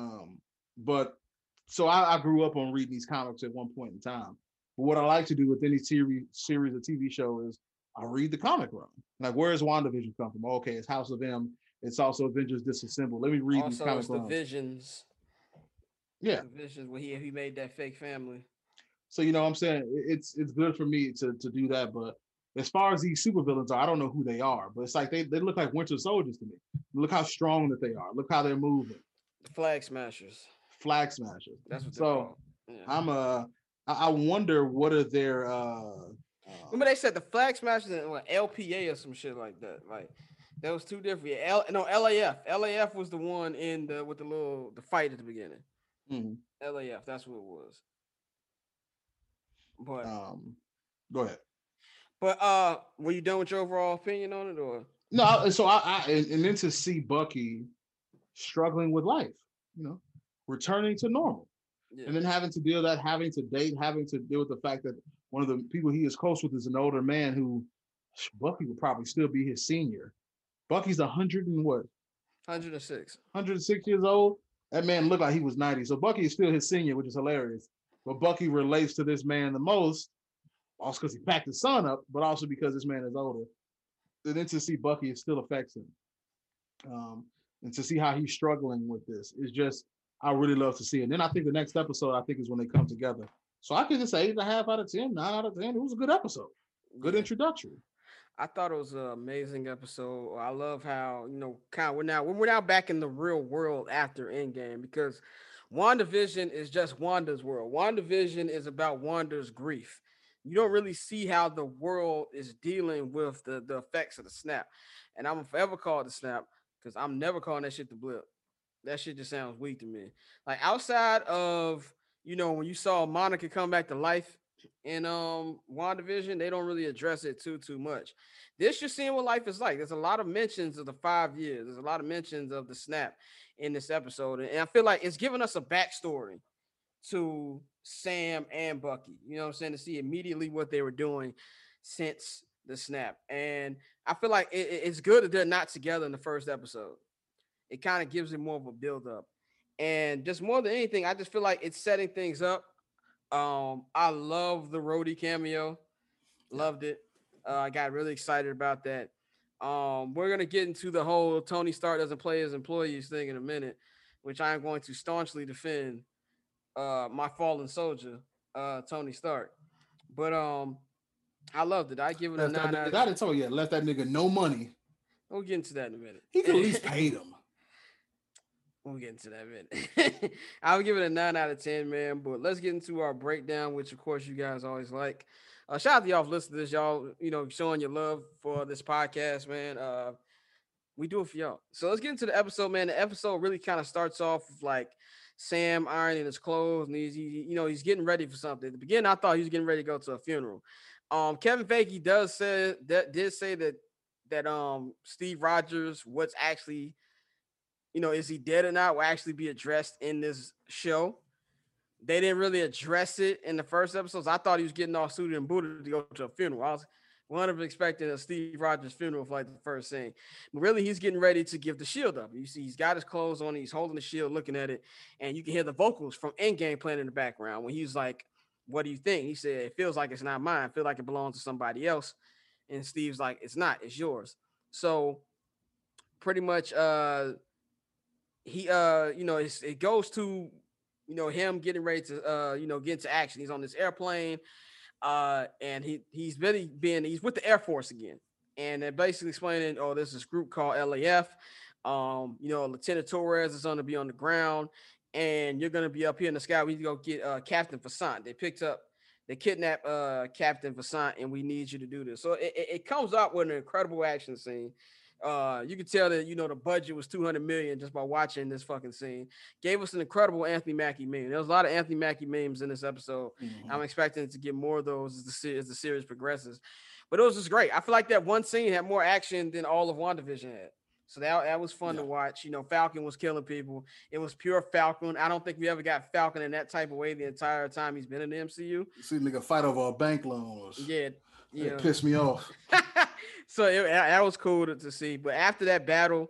so I grew up on reading these comics at one point in time. But what I like to do with any series or TV show is I read the comic run. Like, where does WandaVision come from? Okay, it's House of M. It's also Avengers Disassembled. Let me read these comic runs. Visions. Yeah. The Visions where he made that fake family. So I'm saying it's good for me to do that. But as far as these supervillains are, I don't know who they are. But it's like they look like Winter Soldiers to me. Look how strong that they are. Look how they're moving. The Flag Smashers. Flag Smashers. That's what they're called. Yeah. I wonder what are their remember they said the Flag Smashers and LPA or some shit like that. Like that was two different. LAF. LAF was the one with the fight at the beginning. Mm-hmm. LAF, that's what it was. But go ahead. But were you done with your overall opinion on it, or no? So and then to see Bucky struggling with life, returning to normal, and then having to deal with that, having to date, having to deal with the fact that one of the people he is close with is an older man who Bucky would probably still be his senior. Bucky's 100 and what? 106. 106 years old. That man looked like he was 90. So Bucky is still his senior, which is hilarious. But Bucky relates to this man the most, also because he packed his son up, but also because this man is older. And then to see Bucky, it still affects him. And to see how he's struggling with this is just, I really love to see it. And then I think the next episode, is when they come together. So I could just say 8.5 out of 10, 9 out of 10. It was a good episode. Good introduction. I thought it was an amazing episode. I love how, kind of we're now back in the real world after Endgame, because WandaVision is just Wanda's world. WandaVision is about Wanda's grief. You don't really see how the world is dealing with the effects of the snap. And I'm forever call it the snap, because I'm never calling that shit the blip. That shit just sounds weak to me. Like, outside of, when you saw Monica come back to life in WandaVision, they don't really address it too much. This you're seeing what life is like. There's a lot of mentions of the 5 years. There's a lot of mentions of the snap in this episode. And I feel like it's giving us a backstory to Sam and Bucky. You know what I'm saying? To see immediately what they were doing since the snap. And I feel like it's good that they're not together in the first episode. It kind of gives it more of a build up. And just more than anything, I just feel like it's setting things up. I love the Rhodey cameo. Loved it. I got really excited about that. We're gonna get into the whole Tony Stark doesn't play his employees thing in a minute, which I am going to staunchly defend my fallen soldier, Tony Stark. But I loved it. I give it a 9 out of 10. I didn't tell you yet. Left that nigga no money. We'll get into that in a minute. He could at least paid him. We'll get into that in a minute. I'll give it a 9 out of 10, man. But let's get into our breakdown, which of course you guys always like. Shout out to y'all for listening to this, y'all, showing your love for this podcast, man. We do it for y'all. So let's get into the episode, man. The episode really kind of starts off with like Sam ironing his clothes, and he's getting ready for something. At the beginning, I thought he was getting ready to go to a funeral. Kevin Feige did say that Steve Rogers, what's actually, is he dead or not, will actually be addressed in this show. They didn't really address it in the first episodes. I thought he was getting all suited and booted to go to a funeral. I was 100% expecting a Steve Rogers funeral for like the first scene. But really, he's getting ready to give the shield up. You see, he's got his clothes on. He's holding the shield, looking at it. And you can hear the vocals from Endgame playing in the background when he's like, what do you think? He said, it feels like it's not mine. I feel like it belongs to somebody else. And Steve's like, it's not. It's yours. So pretty much it goes to him getting ready to get into action. He's on this airplane, and he's with the Air Force again, and they're basically explaining, there's this group called LAF. Lieutenant Torres is going to be on the ground, and you're going to be up here in the sky. We need to go get Captain Fasant. They kidnapped Captain Fasant, and we need you to do this. So it comes up with an incredible action scene. You can tell that the budget was $200 million just by watching this fucking scene. Gave us an incredible Anthony Mackie meme. There was a lot of Anthony Mackie memes in this episode. Mm-hmm. I'm expecting to get more of those as the series progresses. But it was just great. I feel like that one scene had more action than all of WandaVision had. So that was fun to watch. Falcon was killing people. It was pure Falcon. I don't think we ever got Falcon in that type of way the entire time he's been in the MCU. You see nigga fight over a bank loan. It pissed me off. So that was cool to see. But after that battle,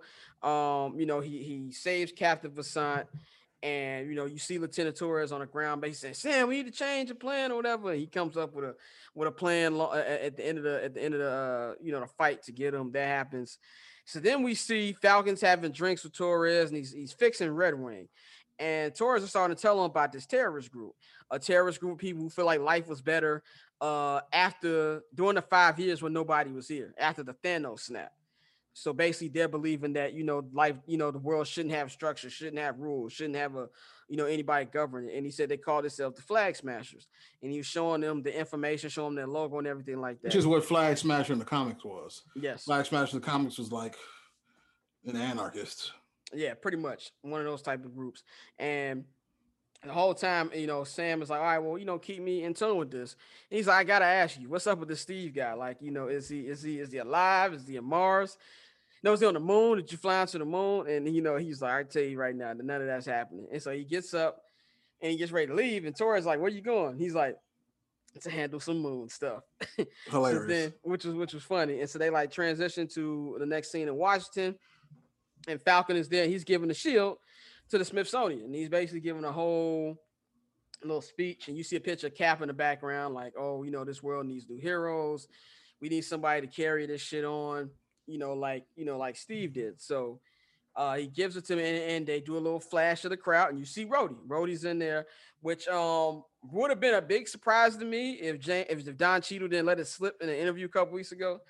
he saves Captain Fasant, and you see Lieutenant Torres on the ground. But he says, "Sam, we need to change the plan or whatever." And he comes up with a plan at the end of the fight to get him. That happens. So then we see Falcon's having drinks with Torres, and he's fixing Red Wing. And Torres is starting to tell him about this terrorist group, a terrorist group of people who feel like life was better during the 5 years when nobody was here, after the Thanos snap. So basically they're believing that, life, the world shouldn't have structure, shouldn't have rules, shouldn't have anybody govern it. And he said they call themselves the Flag Smashers. And he was showing them the information, showing them their logo and everything like that. Which is what Flag Smasher in the comics was. Yes. Flag Smasher in the comics was like an anarchist. Yeah, pretty much one of those type of groups. And the whole time, Sam is like, all right, well, keep me in tune with this. And he's like, I gotta ask you, what's up with this Steve guy? Like, is he alive? Is he on Mars? No, is he on the moon? Did you fly into the moon? And he's like, I tell you right now, that none of that's happening. And so he gets up and he gets ready to leave. And Torres is like, where you going? He's like, to handle some moon stuff. Hilarious. which was funny. And so they like transition to the next scene in Washington. And Falcon is there. He's giving the shield to the Smithsonian. And he's basically giving a whole little speech. And you see a picture of Cap in the background, like, this world needs new heroes. We need somebody to carry this shit on, like Steve did. So he gives it to me, and they do a little flash of the crowd, and you see Rhodey. Rhodey's in there, which would have been a big surprise to me if Don Cheadle didn't let it slip in an interview a couple weeks ago.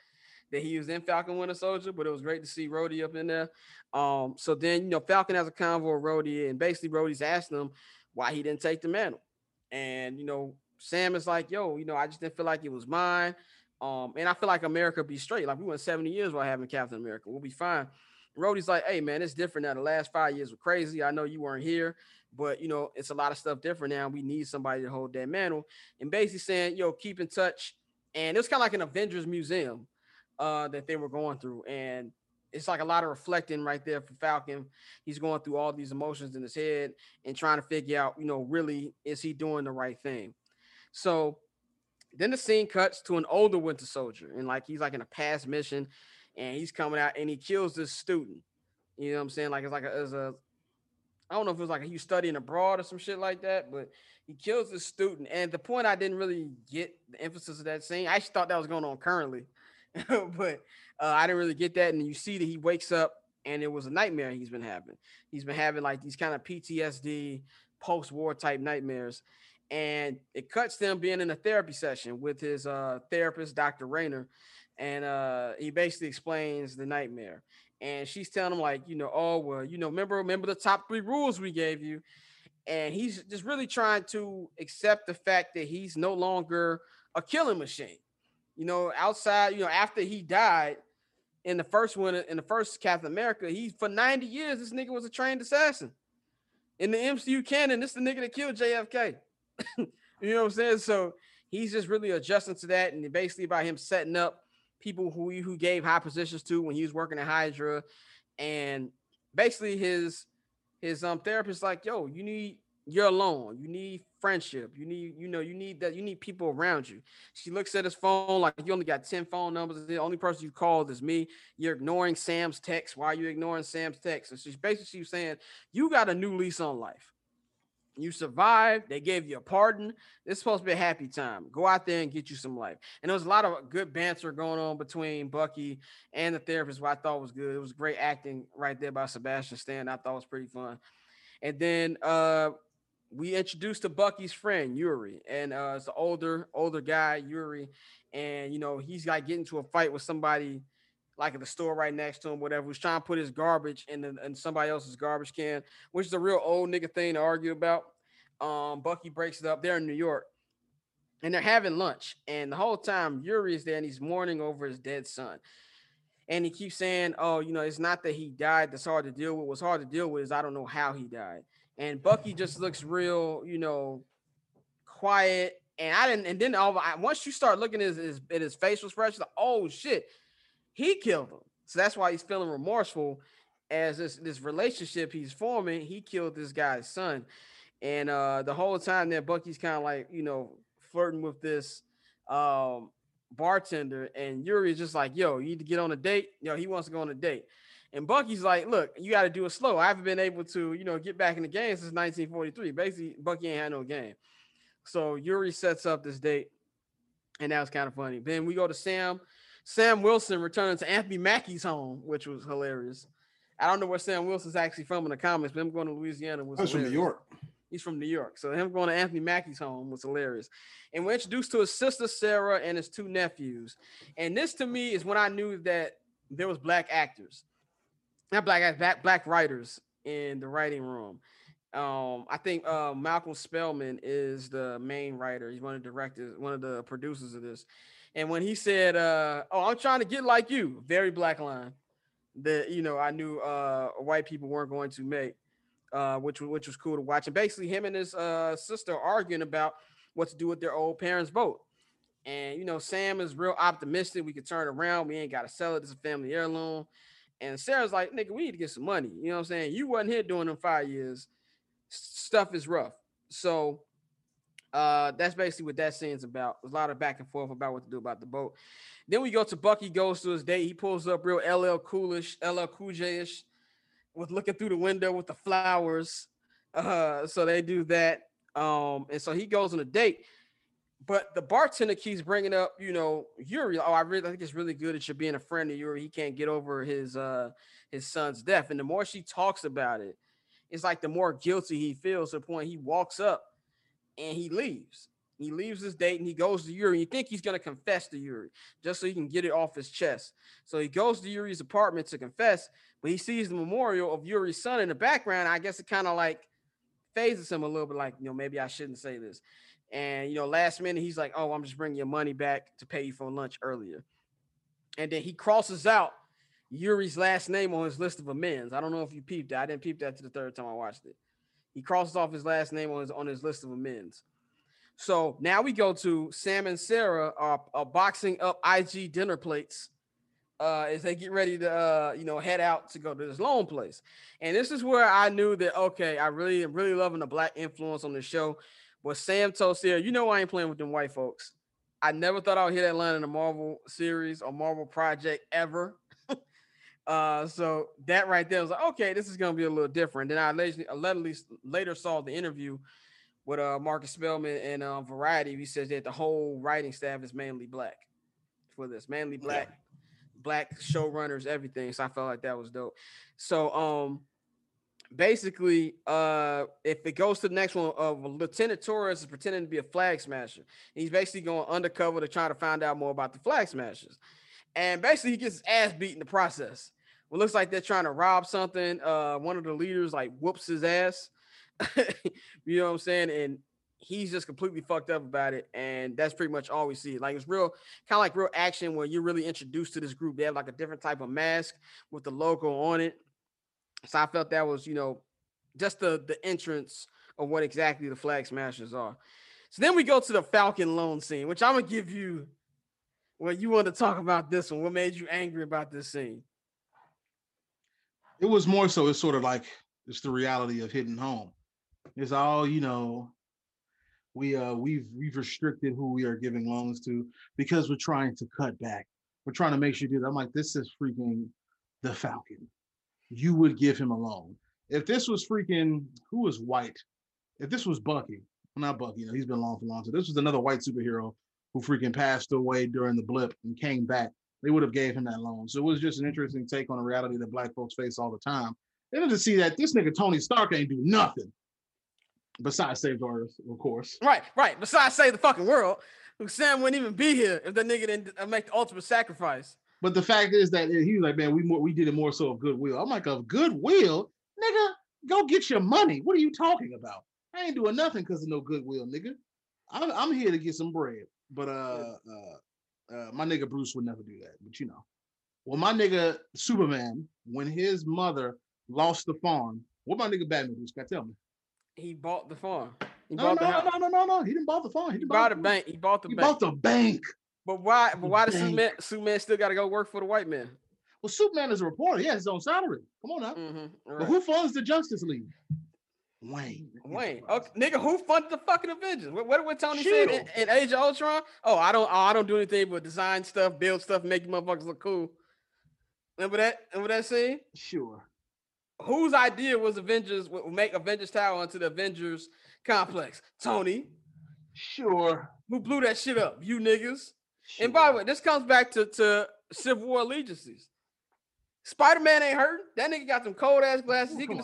that he was in Falcon Winter Soldier, but it was great to see Rhodey up in there. So then, Falcon has a convo with Rhodey, and basically Rhodey's asking him why he didn't take the mantle. And, Sam is like, yo, I just didn't feel like it was mine. And I feel like America be straight. Like, we went 70 years without having Captain America. We'll be fine. Rhodey's like, hey, man, it's different now. The last 5 years were crazy. I know you weren't here, but, it's a lot of stuff different now. We need somebody to hold that mantle. And basically saying, keep in touch. And it was kind of like an Avengers museum that they were going through. And it's like a lot of reflecting right there for Falcon. He's going through all these emotions in his head and trying to figure out, really, is he doing the right thing? So then the scene cuts to an older Winter Soldier, and he's in a past mission, and he's coming out and he kills this student. You know what I'm saying? Like I don't know if it was he was studying abroad or some shit like that, but he kills this student. And at the point, I didn't really get the emphasis of that scene. I actually thought that was going on currently, but I didn't really get that. And you see that he wakes up and it was a nightmare he's been having. He's been having these kind of PTSD, post-war type nightmares. And it cuts them being in a therapy session with his therapist, Dr. Rayner. And he basically explains the nightmare. And she's telling him oh, well, remember the top 3 rules we gave you. And he's just really trying to accept the fact that he's no longer a killing machine. Outside, after he died in the first Captain America, for 90 years, this nigga was a trained assassin. In the MCU canon, this is the nigga that killed JFK. You know what I'm saying? So he's just really adjusting to that. And basically by him setting up people who gave high positions to when he was working at Hydra. And basically his therapist like, yo, you're alone. You need friendship. You need people around you. She looks at his phone like, you only got 10 phone numbers. The only person you called is me. You're ignoring Sam's text. Why are you ignoring Sam's text? And she's basically saying, you got a new lease on life. You survived. They gave you a pardon. It's supposed to be a happy time. Go out there and get you some life. And there was a lot of good banter going on between Bucky and the therapist, what I thought was good. It was great acting right there by Sebastian Stan. I thought was pretty fun. And then we introduced to Bucky's friend, Yuri. And it's the older guy, Yuri. And, he's getting into a fight with somebody at the store right next to him, whatever, who's trying to put his garbage in somebody else's garbage can, which is a real old nigga thing to argue about. Bucky breaks it up. They're in New York, and they're having lunch. And the whole time, Yuri is there, and he's mourning over his dead son. And he keeps saying, oh, it's not that he died that's hard to deal with. What's hard to deal with is I don't know how he died. And Bucky just looks real, quiet. And then once you start looking at his facial expression, like, oh, shit. He killed him. So that's why he's feeling remorseful as this relationship he's forming. He killed this guy's son. And the whole time that Bucky's kind of flirting with this bartender, and Yuri's just like, yo, you need to get on a date. He wants to go on a date. And Bucky's like, look, you got to do it slow. I haven't been able to, get back in the game since 1943. Basically, Bucky ain't had no game. So Yuri sets up this date, and that was kind of funny. Then we go to Sam Wilson returning to Anthony Mackie's home, which was hilarious. I don't know where Sam Wilson's actually from in the comics, but him going to Louisiana was hilarious. From New York. He's from New York. So him going to Anthony Mackie's home was hilarious. And we're introduced to his sister, Sarah, and his 2 nephews. And this, to me, is when I knew that there was black actors. Not black writers in the writing room. I think Malcolm Spellman is the main writer. He's one of the directors, one of the producers of this. And when he said, oh, I'm trying to get like you, very black line that, I knew white people weren't going to make, which was cool to watch. And basically him and his sister arguing about what to do with their old parents' boat. And, Sam is real optimistic. We could turn it around. We ain't got to sell it. It's a family heirloom. And Sarah's like, nigga, we need to get some money. You know what I'm saying? You wasn't here during them 5 years. Stuff is rough. So that's basically what that scene's about. There's a lot of back and forth about what to do about the boat. Then we go to Bucky goes to his date. He pulls up real LL Cool J-ish with looking through the window with the flowers. So they do that. And so he goes on a date. But the bartender keeps bringing up, Yuri. Oh, I think it's really good that you're being a friend of Yuri. He can't get over his son's death. And the more she talks about it, it's like the more guilty he feels to the point he walks up and he leaves. He leaves his date and he goes to Yuri. You think he's going to confess to Yuri just so he can get it off his chest. So he goes to Yuri's apartment to confess, but he sees the memorial of Yuri's son in the background. I guess it kind of like phases him a little bit, like, maybe I shouldn't say this. And, last minute, he's like, oh, I'm just bringing your money back to pay you for lunch earlier. And then he crosses out Yuri's last name on his list of amends. I don't know if you peeped that. I didn't peep that to the third time I watched it. He crosses off his last name on his list of amends. So now we go to Sam and Sarah are boxing up IG dinner plates as they get ready to head out to go to this loan place. And this is where I knew that, okay, I really am really loving the black influence on the show. But Sam told Sarah, I ain't playing with them white folks. I never thought I would hear that line in a Marvel series or Marvel project ever. So that right there was like, okay, this is gonna be a little different. Then I later saw the interview with Marcus Spellman and Variety. He says that the whole writing staff is mainly black for this, mainly black showrunners, everything. So I felt like that was dope. So basically, if it goes to the next one, Lieutenant Torres is pretending to be a flag smasher. He's basically going undercover to try to find out more about the flag smashers. And basically, he gets his ass beat in the process. It looks like they're trying to rob something. One of the leaders like whoops his ass. You know what I'm saying? And he's just completely fucked up about it. And that's pretty much all we see. Like, it's real, kind of like real action where you're really introduced to this group. They have like a different type of mask with the logo on it. So I felt that was, just the entrance of what exactly the flag smashers are. So then we go to the Falcon loan scene, which I'm going to give you. Well, you want to talk about this one. What made you angry about this scene? It was more so, it's sort of like, it's the reality of hitting home. It's all, we've restricted who we are giving loans to because we're trying to cut back. We're trying to make sure you do that. I'm like, this is freaking the Falcon. You would give him a loan. If this was freaking, who was white? If this was Bucky, well, not Bucky, he's been along for long. So this was another white superhero who freaking passed away during the blip and came back, they would have gave him that loan. So it was just an interesting take on a reality that black folks face all the time. And to see that this nigga Tony Stark ain't do nothing besides save the earth, of course. Right. Besides save the fucking world, Sam wouldn't even be here if that nigga didn't make the ultimate sacrifice. But the fact is that he was like, man, we did it more so of goodwill. I'm like, of goodwill? Nigga, go get your money. What are you talking about? I ain't doing nothing because of no goodwill, nigga. I'm here to get some bread. But my nigga Bruce would never do that. But well, my nigga Superman, when his mother lost the farm, what my nigga Batman do? Scott, tell me. He bought the farm. No. He didn't buy the farm. He bought the bank. He bought the bank. But why does Superman still got to go work for the white man? Well, Superman is a reporter. He has his own salary. Come on now. Mm-hmm. Right. But who funds the Justice League? Wayne. Okay, nigga, who funded the fucking Avengers? What Tony said in Age of Ultron? Oh, I don't do anything but design stuff, build stuff, make motherfuckers look cool. Remember that scene? Sure. Whose idea was Avengers would make Avengers Tower into the Avengers complex? Tony. Sure. Who blew that shit up? You niggas. Sure. And by the way, this comes back to Civil War allegiances. Spider-Man ain't hurting. That nigga got them cold ass glasses. He can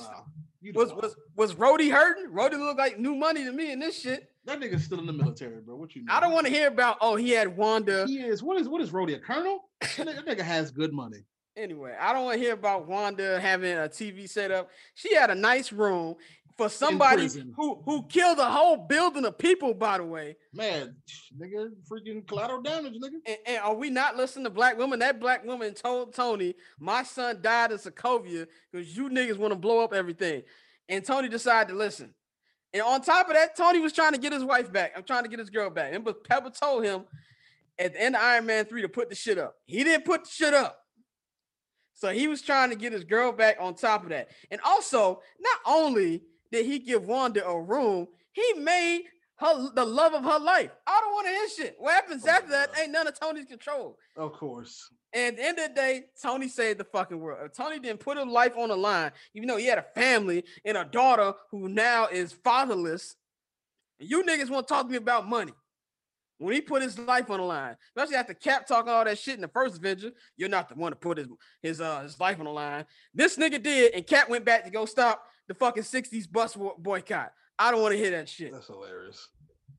was Rhodey hurting? Rhodey looked like new money to me in this shit. That nigga's still in the military, bro. What you know? I don't want to hear about, he had Wanda. He is. What is Rhodey, a colonel? That nigga has good money. Anyway, I don't want to hear about Wanda having a TV set up. She had a nice room for somebody who killed a whole building of people, by the way. Man, nigga, freaking collateral damage, nigga. And are we not listening to black women? That black woman told Tony, my son died in Sokovia because you niggas want to blow up everything. And Tony decided to listen. And on top of that, Tony was trying to get his wife back. I'm trying to get his girl back. And but Pepper told him at the end of Iron Man 3 to put the shit up. He didn't put the shit up. So he was trying to get his girl back on top of that. And also, not only did he give Wanda a room, he made her the love of her life. I don't want to hear shit. What happens after that ain't none of Tony's control. Of course. And at the end of the day, Tony saved the fucking world. If Tony didn't put his life on the line, even though he had a family and a daughter who now is fatherless, you niggas want to talk to me about money. When he put his life on the line, especially after Cap talking all that shit in the first Avenger, you're not the one to put his life on the line. This nigga did, and Cap went back to go stop the fucking 60s bus boycott. I don't want to hear that shit. That's hilarious.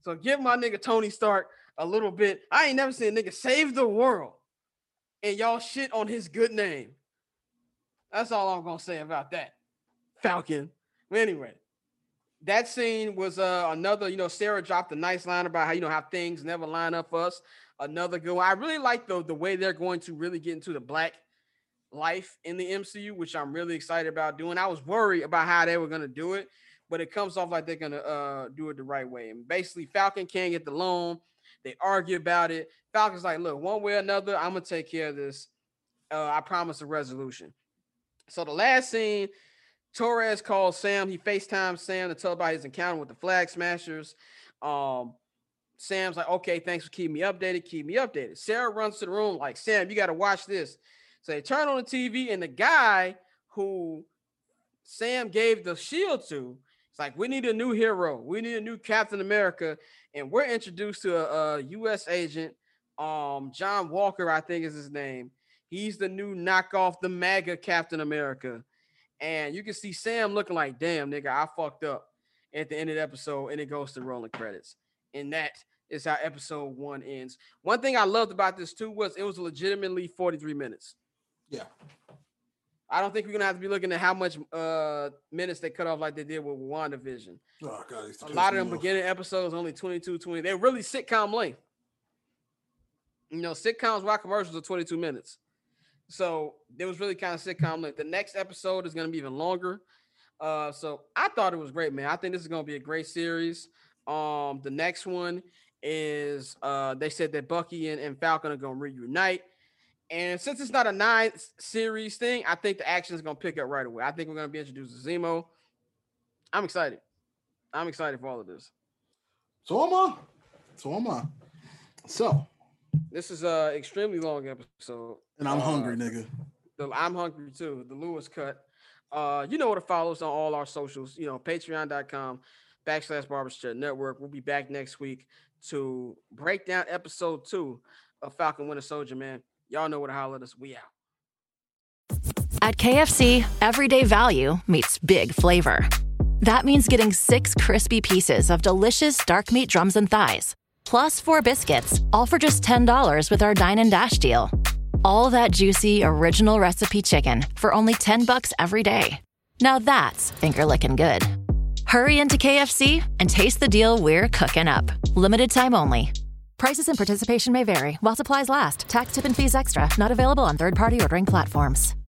So give my nigga Tony Stark a little bit. I ain't never seen a nigga save the world and y'all shit on his good name. That's all I'm gonna say about that. Falcon. But anyway, that scene was another, Sarah dropped a nice line about how things never line up for us. Another good one. I really like the way they're going to really get into the black life in the MCU, which I'm really excited about doing. I was worried about how they were going to do it, but it comes off like they're going to do it the right way. And basically, Falcon can't get the loan. They argue about it. Falcon's like, look, one way or another, I'm going to take care of this. I promise a resolution. So the last scene, Torres calls Sam. He FaceTimes Sam to tell about his encounter with the Flag Smashers. Sam's like, okay, thanks for keeping me updated. Sarah runs to the room like, Sam, you got to watch this. So they turn on the TV, and the guy who Sam gave the shield to, it's like, we need a new hero. We need a new Captain America. And we're introduced to a U.S. agent, John Walker, I think is his name. He's the new knockoff, the MAGA Captain America. And you can see Sam looking like, damn, nigga, I fucked up at the end of the episode, and it goes to rolling credits. And that is how episode 1 ends. One thing I loved about this, too, was it was legitimately 43 minutes. Yeah. I don't think we're going to have to be looking at how much minutes they cut off like they did with WandaVision. Oh, God. A lot of them beginning episodes, only 22, 20. They're really sitcom length. Sitcoms, while commercials are 22 minutes. So it was really kind of sitcom length. The next episode is going to be even longer. So I thought it was great, man. I think this is going to be a great series. The next one is they said that Bucky and Falcon are going to reunite. And since it's not a 9-series thing, I think the action is going to pick up right away. I think we're going to be introduced to Zemo. I'm excited. I'm excited for all of this. So am I. So this is an extremely long episode. And I'm hungry, nigga. I'm hungry too. The Lewis cut. You know where to follow us on all our socials. Patreon.com/Barbershop Network. We'll be back next week to break down episode 2 of Falcon Winter Soldier, man. Y'all know where to holler at us. We out. At KFC, everyday value meets big flavor. That means getting 6 crispy pieces of delicious dark meat drums and thighs, plus 4 biscuits, all for just $10 with our Dine and Dash deal. All that juicy, original recipe chicken for only $10 every day. Now that's finger-licking good. Hurry into KFC and taste the deal we're cooking up. Limited time only. Prices and participation may vary while supplies last. Tax, tip, and fees extra. Not available on third-party ordering platforms.